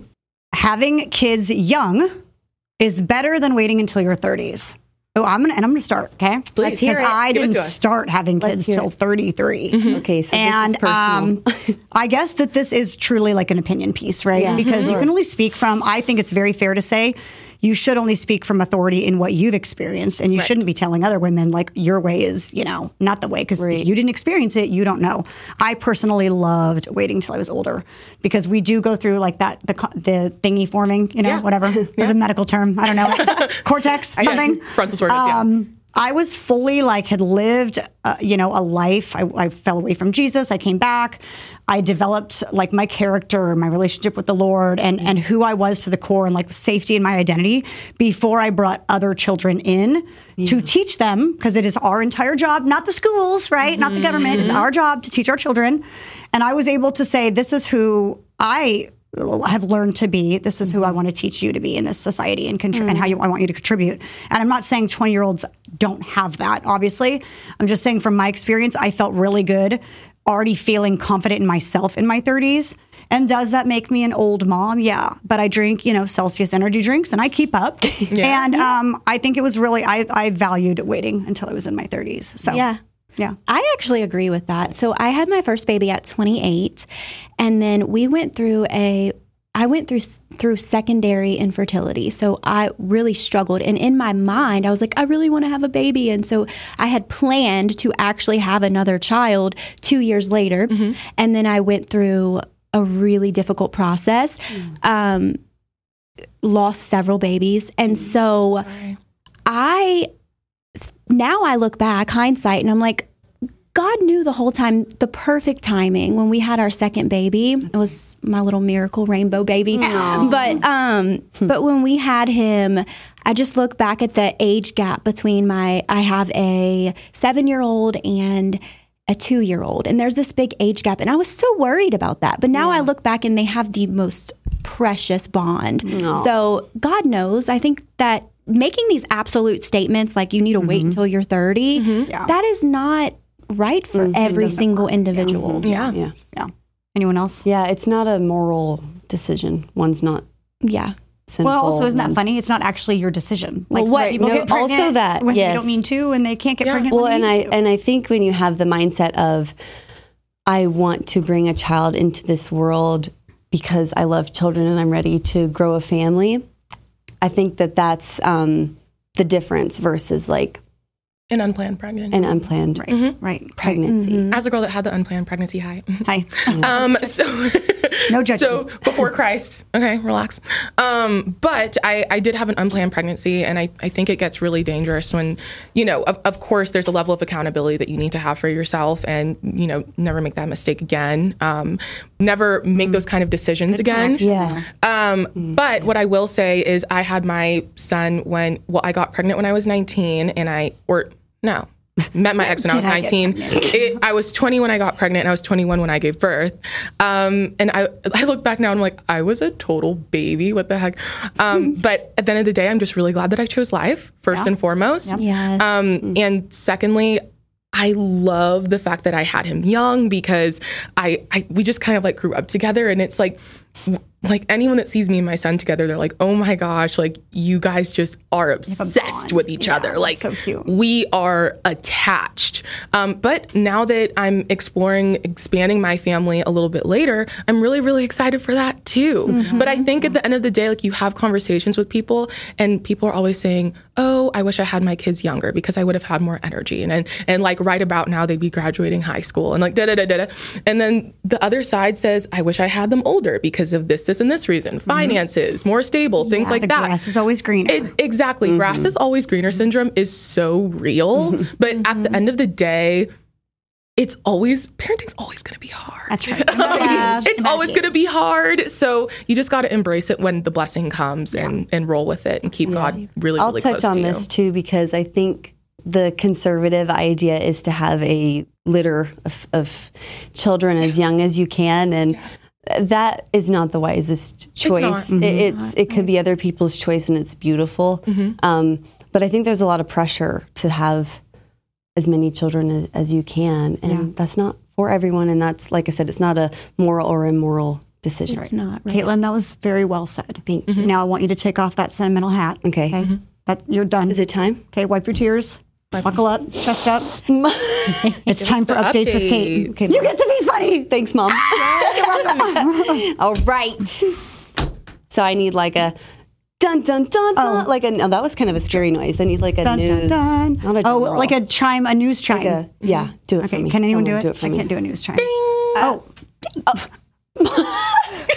S1: Having kids young is better than waiting until your thirties. Oh, I'm gonna and I'm gonna start. Okay,
S2: Please. hear
S1: because
S2: it.
S1: I
S2: Give it
S1: didn't
S2: to us.
S1: start having kids
S4: hear
S1: till
S4: it.
S1: thirty-three.
S4: Okay, so
S1: and
S4: this is personal.
S1: um, I guess that this is truly like an opinion piece, right?
S4: Yeah.
S1: Because you
S4: Sure.
S1: can only speak from. I think it's very fair to say you should only speak from authority in what you've experienced, and you
S2: Right.
S1: shouldn't be telling other women like your way is, you know, not the way because
S4: Right.
S1: if you didn't experience it, you don't know. I personally loved waiting until I was older because we do go through like that the co- the thingy forming, you know,
S2: Yeah.
S1: whatever. There's a medical term. I don't know, cortex,
S2: Yes.
S1: something.
S2: Frontal cortex, yeah.
S1: Um, I was fully like had lived, uh, you know, a life. I, I fell away from Jesus. I came back. I developed like my character, my relationship with the Lord, and and who I was to the core, and like safety in my identity before I brought other children in to teach them, because it is our entire job, not the schools, right, not the government. It's our job to teach our children. And I was able to say, this is who I have learned to be. This is who I want to teach you to be in this society, and contri- and how you, I want you to contribute. And I'm not saying twenty year olds don't have that, obviously. I'm just saying from my experience, I felt really good already feeling confident in myself in my thirties. And does that make me an old mom? Yeah. But I drink, you know, Celsius energy drinks and I keep up.
S2: Yeah.
S1: And um, I think it was really, I, I valued waiting until I was in my thirties. So,
S3: Yeah.
S1: yeah.
S3: I actually agree with that. So I had my first baby at twenty-eight, and then we went through a I went through through secondary infertility, so I really struggled. And in my mind, I was like, I really want to have a baby. And so I had planned to actually have another child two years later. Mm-hmm. And then I went through a really difficult process, mm. um, lost several babies. And so Sorry. I, now I look back, hindsight, and I'm like, God knew the whole time the perfect timing when we had our second baby. It was my little miracle rainbow baby. Aww. But um, but when we had him, I just look back at the age gap between my, I have a seven-year-old and a two-year-old. And there's this big age gap. And I was so worried about that. But now yeah. I look back and they have the most precious bond. Aww. So God knows. I think that making these absolute statements like you need to mm-hmm. wait until you're thirty, mm-hmm. yeah. that is not right for mm, every single work. individual.
S1: Yeah. yeah. Yeah. Anyone else?
S4: Yeah, it's not a moral decision. One's not
S3: yeah.
S4: sinful.
S1: Well, also, isn't that funny? It's not actually your decision.
S4: Like well, what?
S1: People
S4: no,
S1: get pregnant
S4: also that,
S1: when
S4: yes.
S1: they don't mean to, and they can't get
S2: yeah.
S1: pregnant
S4: well,
S1: when
S4: and
S1: they
S4: I
S1: need to.
S4: and I think when you have the mindset of I want to bring a child into this world because I love children and I'm ready to grow a family, I think that that's um, the difference versus like
S2: An unplanned pregnancy.
S4: An unplanned
S1: right,
S4: mm-hmm.
S1: right.
S4: pregnancy.
S2: Mm-hmm. As a girl that had the unplanned pregnancy, hi.
S1: Hi.
S2: um, so,
S1: no judgment.
S2: So before Christ, okay, relax. Um, but I, I did have an unplanned pregnancy, and I, I think it gets really dangerous when, you know, of, of course, there's a level of accountability that you need to have for yourself, and, you know, never make that mistake again. Um, never make mm. those kind of decisions Good again.
S4: Correct. Yeah.
S2: Um, mm. But what I will say is I had my son when, well, I got pregnant when I was nineteen, and I, or no, met my ex when I was nineteen. I, it, I was twenty when I got pregnant, and I was twenty-one when I gave birth. Um, and I, I look back now and I'm like, I was a total baby. What the heck? Um, but at the end of the day, I'm just really glad that I chose life first yeah. and foremost.
S3: Yeah. Yes.
S2: Um,
S3: mm-hmm.
S2: And secondly, I love the fact that I had him young because I, I we just kind of like grew up together, and it's like, like anyone that sees me and my son together, they're like, oh my gosh, like you guys just are obsessed with each
S1: yeah,
S2: other. Like
S1: so cute.
S2: We are attached. Um, but now that I'm exploring, expanding my family a little bit later, I'm really, really excited for that too. Mm-hmm. But I think at the end of the day, like you have conversations with people and people are always saying, oh, I wish I had my kids younger because I would have had more energy. And, and, and like right about now they'd be graduating high school and like da da da da da. And then the other side says, I wish I had them older because of this, this, and this reason. Finances, mm-hmm. more stable, things
S1: yeah,
S2: like
S1: the
S2: that.
S1: Grass is always greener.
S2: It's exactly. Mm-hmm. Grass is always greener syndrome is so real. Mm-hmm. But mm-hmm. at the end of the day, it's always, parenting's always going to be hard.
S1: That's right.
S2: Yeah. It's always going to be hard. So you just got to embrace it when the blessing comes yeah. and, and roll with it and keep yeah. God really,
S4: I'll
S2: really close to you.
S4: I'll touch on this too, because I think the conservative idea is to have a litter of, of children as young as you can. And yeah. that is not the wisest choice.
S2: It's not.
S4: It, it's, it could be other people's choice, and it's beautiful. Mm-hmm. Um, but I think there's a lot of pressure to have as many children as, as you can. And yeah. that's not for everyone. And that's, like I said, it's not a moral or immoral decision.
S3: It's not. Right.
S1: Caitlin, that was very well said.
S4: Thank you.
S1: Mm-hmm. Now I want you to take off that sentimental hat.
S4: Okay.
S1: Okay. Mm-hmm. That, you're done.
S4: Is it time?
S1: Okay, wipe your tears. Buckle up, chest up. It's time for updates, updates with Kate. Okay, you get to be funny.
S4: Thanks, Mom. All right. So I need like a dun dun dun dun. Oh. Like a. Oh, that was kind of a scary noise. I need like a
S1: dun,
S4: news.
S1: Dun, dun.
S4: Not a
S1: oh, like a chime, a news chime.
S4: Like a, yeah, do it
S1: okay,
S4: for me.
S1: Can anyone do it?
S4: do it for
S1: I
S4: me.
S1: can't do a news chime.
S2: Ding.
S1: Oh.
S4: oh.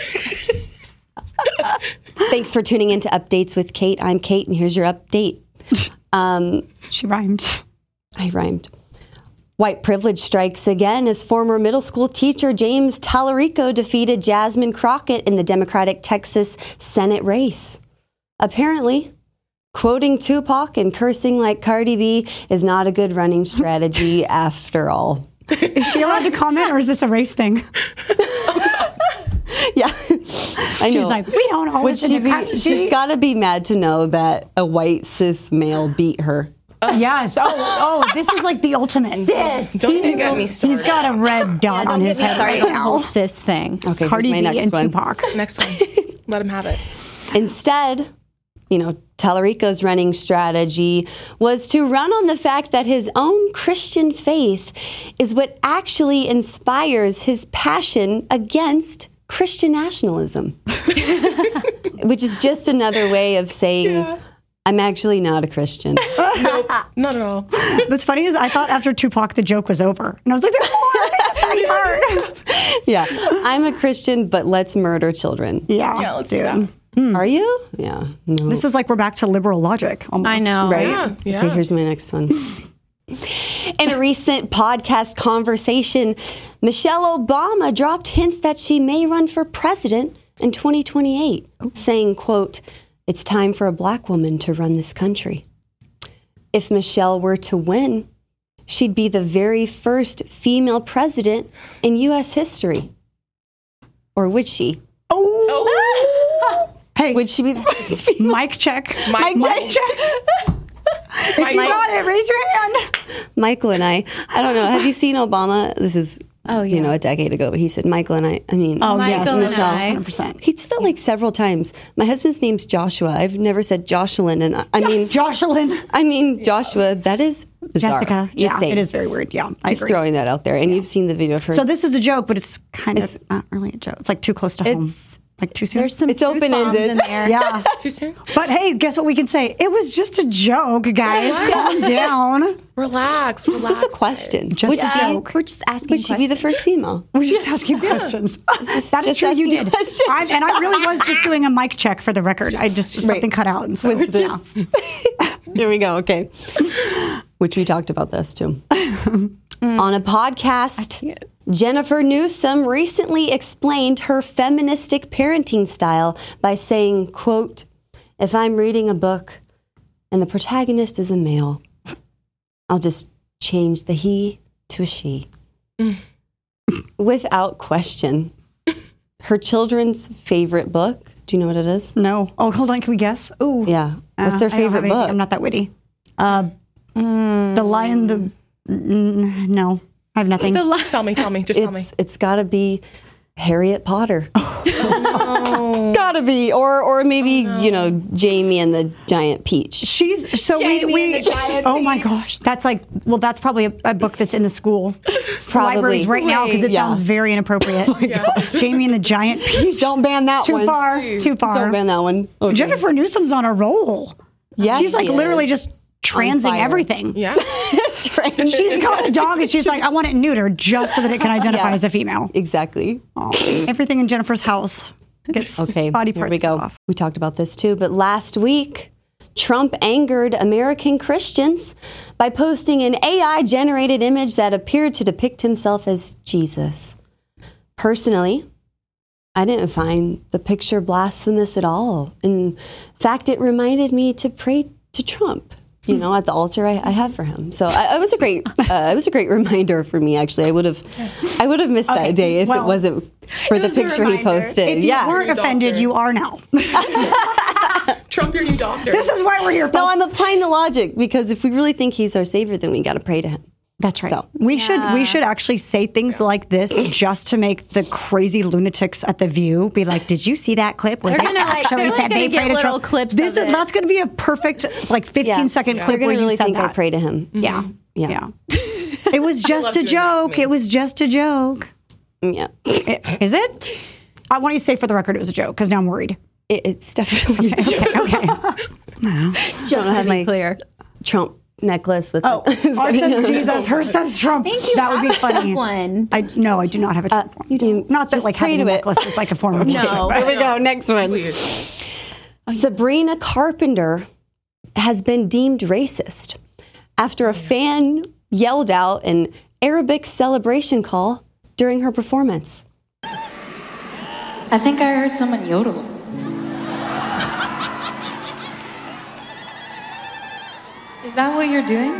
S4: Thanks for tuning in to Updates with Kate. I'm Kate, and here's your update. Um,
S1: she rhymed.
S4: I rhymed. White privilege strikes again as former middle school teacher James Tallarico defeated Jasmine Crockett in the Democratic Texas Senate race. Apparently, quoting Tupac and cursing like Cardi B is not a good running strategy after all.
S1: Is she allowed to comment, or is this a race thing?
S4: Yeah, I know.
S1: She's like, we don't always.
S4: Would she be, she's got to be mad to know that a white cis male beat her.
S1: Uh, yes. Oh, oh, this is like the ultimate.
S3: Cis.
S2: Don't even get me started.
S1: He's got a red dot
S3: yeah,
S1: on his head right now.
S3: Whole cis thing.
S4: Okay,
S1: Cardi
S4: my
S1: B
S4: next
S1: and
S4: one.
S1: Tupac.
S2: Next one. Let him have it.
S4: Instead, you know, Tallarico's running strategy was to run on the fact that his own Christian faith is what actually inspires his passion against Christian nationalism, which is just another way of saying, yeah. I'm actually not a Christian.
S2: Nope, not at all.
S1: What's funny is I thought after Tupac, the joke was over. And I was like, there's more. It's a funny part.
S4: Yeah. I'm a Christian, but let's murder children.
S1: Yeah,
S2: yeah let's
S1: dude.
S2: do that.
S1: Hmm.
S4: Are you? Yeah. No.
S1: This is like we're back to liberal logic almost.
S3: I know.
S4: Right?
S2: Yeah, yeah.
S4: Okay, here's my next one. In a recent podcast conversation, Michelle Obama dropped hints that she may run for president in twenty twenty-eight, saying, quote, it's time for a black woman to run this country. If Michelle were to win, she'd be the very first female president in U S history. Or would she?
S1: Oh.
S2: Oh.
S1: Hey.
S4: Would she be the first female?
S1: Mic check.
S2: Mic
S1: Mic check. If you got it, raise your hand.
S4: Michael and I, I don't know. Have you seen Obama? This is,
S3: Oh, yeah.
S4: you know, a decade ago. But he said, Michael and I, I mean,
S1: Oh,
S3: Michael
S1: yes.
S3: and
S1: Michelle,
S3: I.
S1: one hundred percent.
S4: he did that like several times. My husband's name's Joshua. I've never said Jocelyn. And I, I mean,
S1: Jocelyn.
S4: I mean, Joshua, that is bizarre.
S1: Jessica.
S4: Just
S1: yeah,
S4: saying.
S1: it is very weird. Yeah, I
S4: Just
S1: agree.
S4: throwing that out there. And you've seen the video of her.
S1: So this is a joke, but it's kind
S4: It's-
S1: of not really a joke. It's like too close to home.
S3: It's
S1: Like too soon.
S3: there's some
S4: It's
S3: truth bombs
S4: open-ended.
S3: in there.
S1: Yeah.
S2: Too soon?
S1: But hey, guess what we can say? It was just a joke, guys. Calm down.
S2: Relax, relax.
S4: it's just a question.
S1: Just
S4: would
S1: a
S4: she,
S1: joke.
S3: We're just asking
S4: would she be the
S3: questions.
S4: first female?
S1: We're just asking questions. That's
S4: just
S1: true. You
S4: asking
S1: did.
S4: questions.
S1: I, and I really was just doing a mic check for the record. I just something cut out, and so yeah.
S4: Here we go. Okay. Which we talked about this too. On a podcast, Jennifer Newsom recently explained her feministic parenting style by saying, quote, if I'm reading a book and the protagonist is a male, I'll just change the he to a she. Mm. Without question. Her children's favorite book, do you know what it is?
S1: No. Oh, hold on. Can we guess? Oh,
S4: Yeah. What's their
S1: I don't have
S4: favorite
S1: anything.
S4: book?
S1: I'm not that witty. Uh, The Lion. The mm, no, I have nothing.
S3: The li-
S2: Tell me, tell me, just tell me.
S4: It's it's got to be Harriet Potter.
S2: Oh,
S4: Gotta be, or or maybe you know Jamie and the Giant Peach.
S1: She's so
S3: Jamie
S1: we we.
S3: and the Giant
S1: Oh my gosh, that's like well, that's probably a, a book that's in the school
S4: Probably.
S1: libraries right now because it
S4: Yeah.
S1: sounds very inappropriate. Jamie and the Giant Peach.
S4: Don't ban that
S1: too
S4: one.
S1: far. Too far.
S4: Don't ban that one. Okay.
S1: Jennifer Newsom's on a roll.
S4: Yeah,
S1: she's like
S4: she
S1: literally
S4: is.
S1: just transing
S4: fire.
S1: everything.
S2: yeah.
S1: She's got a dog and she's like, I want it neutered just so that it can identify
S4: Yeah.
S1: as a female.
S4: Exactly.
S1: Oh, everything in Jennifer's house gets
S4: Okay,
S1: body
S4: here
S1: parts
S4: we go.
S1: cut off.
S4: We talked about this too, but last week, Trump angered American Christians by posting an A I-generated image that appeared to depict himself as Jesus. Personally, I didn't find the picture blasphemous at all. In fact, it reminded me to pray to Trump. You know, at the altar I, I have for him. So I, it was a great, uh, it was a great reminder for me. Actually, I would have, I would have missed
S1: Okay,
S4: that day if
S1: well,
S4: it wasn't for the
S3: was a
S4: picture he
S3: reminder.
S4: posted.
S1: If you
S4: yeah,
S1: weren't
S2: Your
S1: offended,
S2: doctor.
S1: you are now.
S2: Trump, your new doctor.
S1: This is why we're here, folks.
S4: No, I'm applying the logic because if we really think he's our savior, then we got to pray to him.
S1: That's right.
S4: So-
S1: we should we should actually say things like this just to make the crazy lunatics at the View be like, "Did you see that clip where
S3: They're
S1: they
S3: gonna, like-
S1: actually
S3: they're
S1: said
S3: gonna
S1: they
S3: get
S1: prayed to
S3: little
S1: Trump?"
S3: clips
S1: This
S3: of
S1: is
S3: it.
S1: that's going to be a perfect like fifteen second
S4: Yeah.
S1: clip
S4: They're
S1: where
S4: gonna
S1: you
S4: really
S1: said
S4: think
S1: that.
S4: I pray to him.
S1: Yeah.
S4: Yeah.
S1: Yeah. It was just
S2: love
S1: a
S2: doing that to
S1: joke.
S2: me.
S1: It was just a joke.
S4: Yeah,
S1: I- Is it? I want you to say for the record it was a joke because now I'm worried.
S4: it, it's definitely a joke.
S1: Okay. Okay.
S3: Just
S4: I
S3: to
S4: have
S3: be
S4: my
S3: clear.
S4: Trump necklace with.
S1: Oh, ours says Jesus. Hers says Trump.
S3: Think you
S1: that would be
S3: have
S1: funny.
S3: one.
S1: I no, I do not have a Trump one.
S4: you do
S1: Not that
S4: just
S1: like
S4: pray
S1: having a
S4: to it.
S1: necklace is like a form of worship.
S3: No.
S1: but-
S4: Here we go. Next one.
S2: Please.
S4: Sabrina Carpenter has been deemed racist after a fan yelled out an Arabic celebration call during her performance.
S5: I think I heard someone yodel. Is that what you're doing?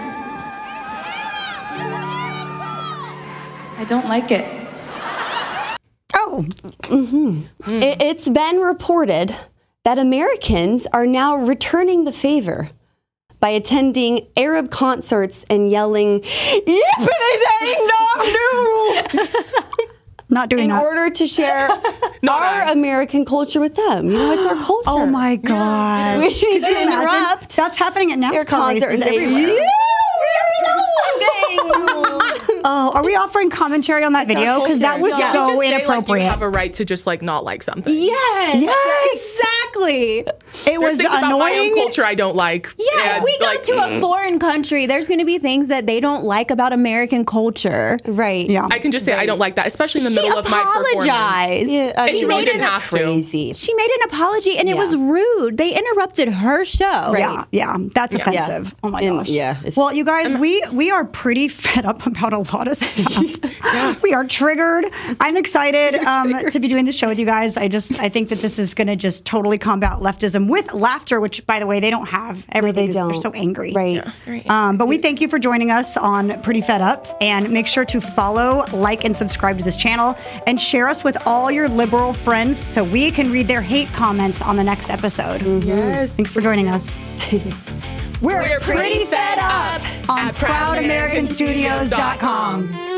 S5: I don't like it.
S1: Oh,
S4: It, it's been reported that Americans are now returning the favor by attending Arab concerts and yelling, "Yippity dang dong doo!"
S1: not doing
S4: in
S1: that.
S4: order to share our American culture with them. You know, it's our culture.
S1: Oh my God.
S4: We need to interrupt
S1: That's happening at
S4: your
S1: NASCAR
S4: concert
S1: races
S4: and say,
S1: everywhere.
S4: "Yeah,
S1: Oh, are we offering commentary on that video? Because that was
S2: Yeah,
S1: so
S2: just say,
S1: inappropriate.
S2: Like, you have a right to just like not like something.
S3: Yes.
S1: Yes.
S3: Exactly.
S1: It
S2: There's
S1: was
S2: things about my own
S1: annoying.
S2: culture I don't like.
S3: Yeah,
S2: And,
S3: if we go
S2: like,
S3: to a foreign country, there's going to be things that they don't like about American culture.
S4: Right.
S1: Yeah.
S2: I can just say I don't like that, especially in the
S3: She
S2: middle of my performance.
S3: apologized.
S4: Yeah, I
S2: And she
S4: mean,
S2: really
S4: it
S2: didn't
S4: is
S2: have to.
S4: crazy.
S3: She made an apology, and it
S4: Yeah.
S3: was rude. They interrupted her show.
S1: Yeah, yeah, that's offensive. Oh my
S4: And,
S1: gosh.
S4: yeah, it's-
S1: Well, you guys, we we are pretty fed up about a lot of stuff. We are triggered. I'm excited um, to be doing this show with you guys. I just I think that this is going to just totally combat leftism with laughter, which, by the way, they don't have. Everything
S4: they
S1: is,
S4: don't.
S1: They're so angry.
S4: Right.
S1: Um, but we thank you for joining us on Pretty Fed Up, and make sure to follow, like, and subscribe to this channel, and share us with all your liberal friends so we can read their hate comments on the next episode.
S2: Yes.
S1: Thanks for joining us. We're,
S2: We're pretty fed up
S1: on
S2: at
S1: proud american studios dot com.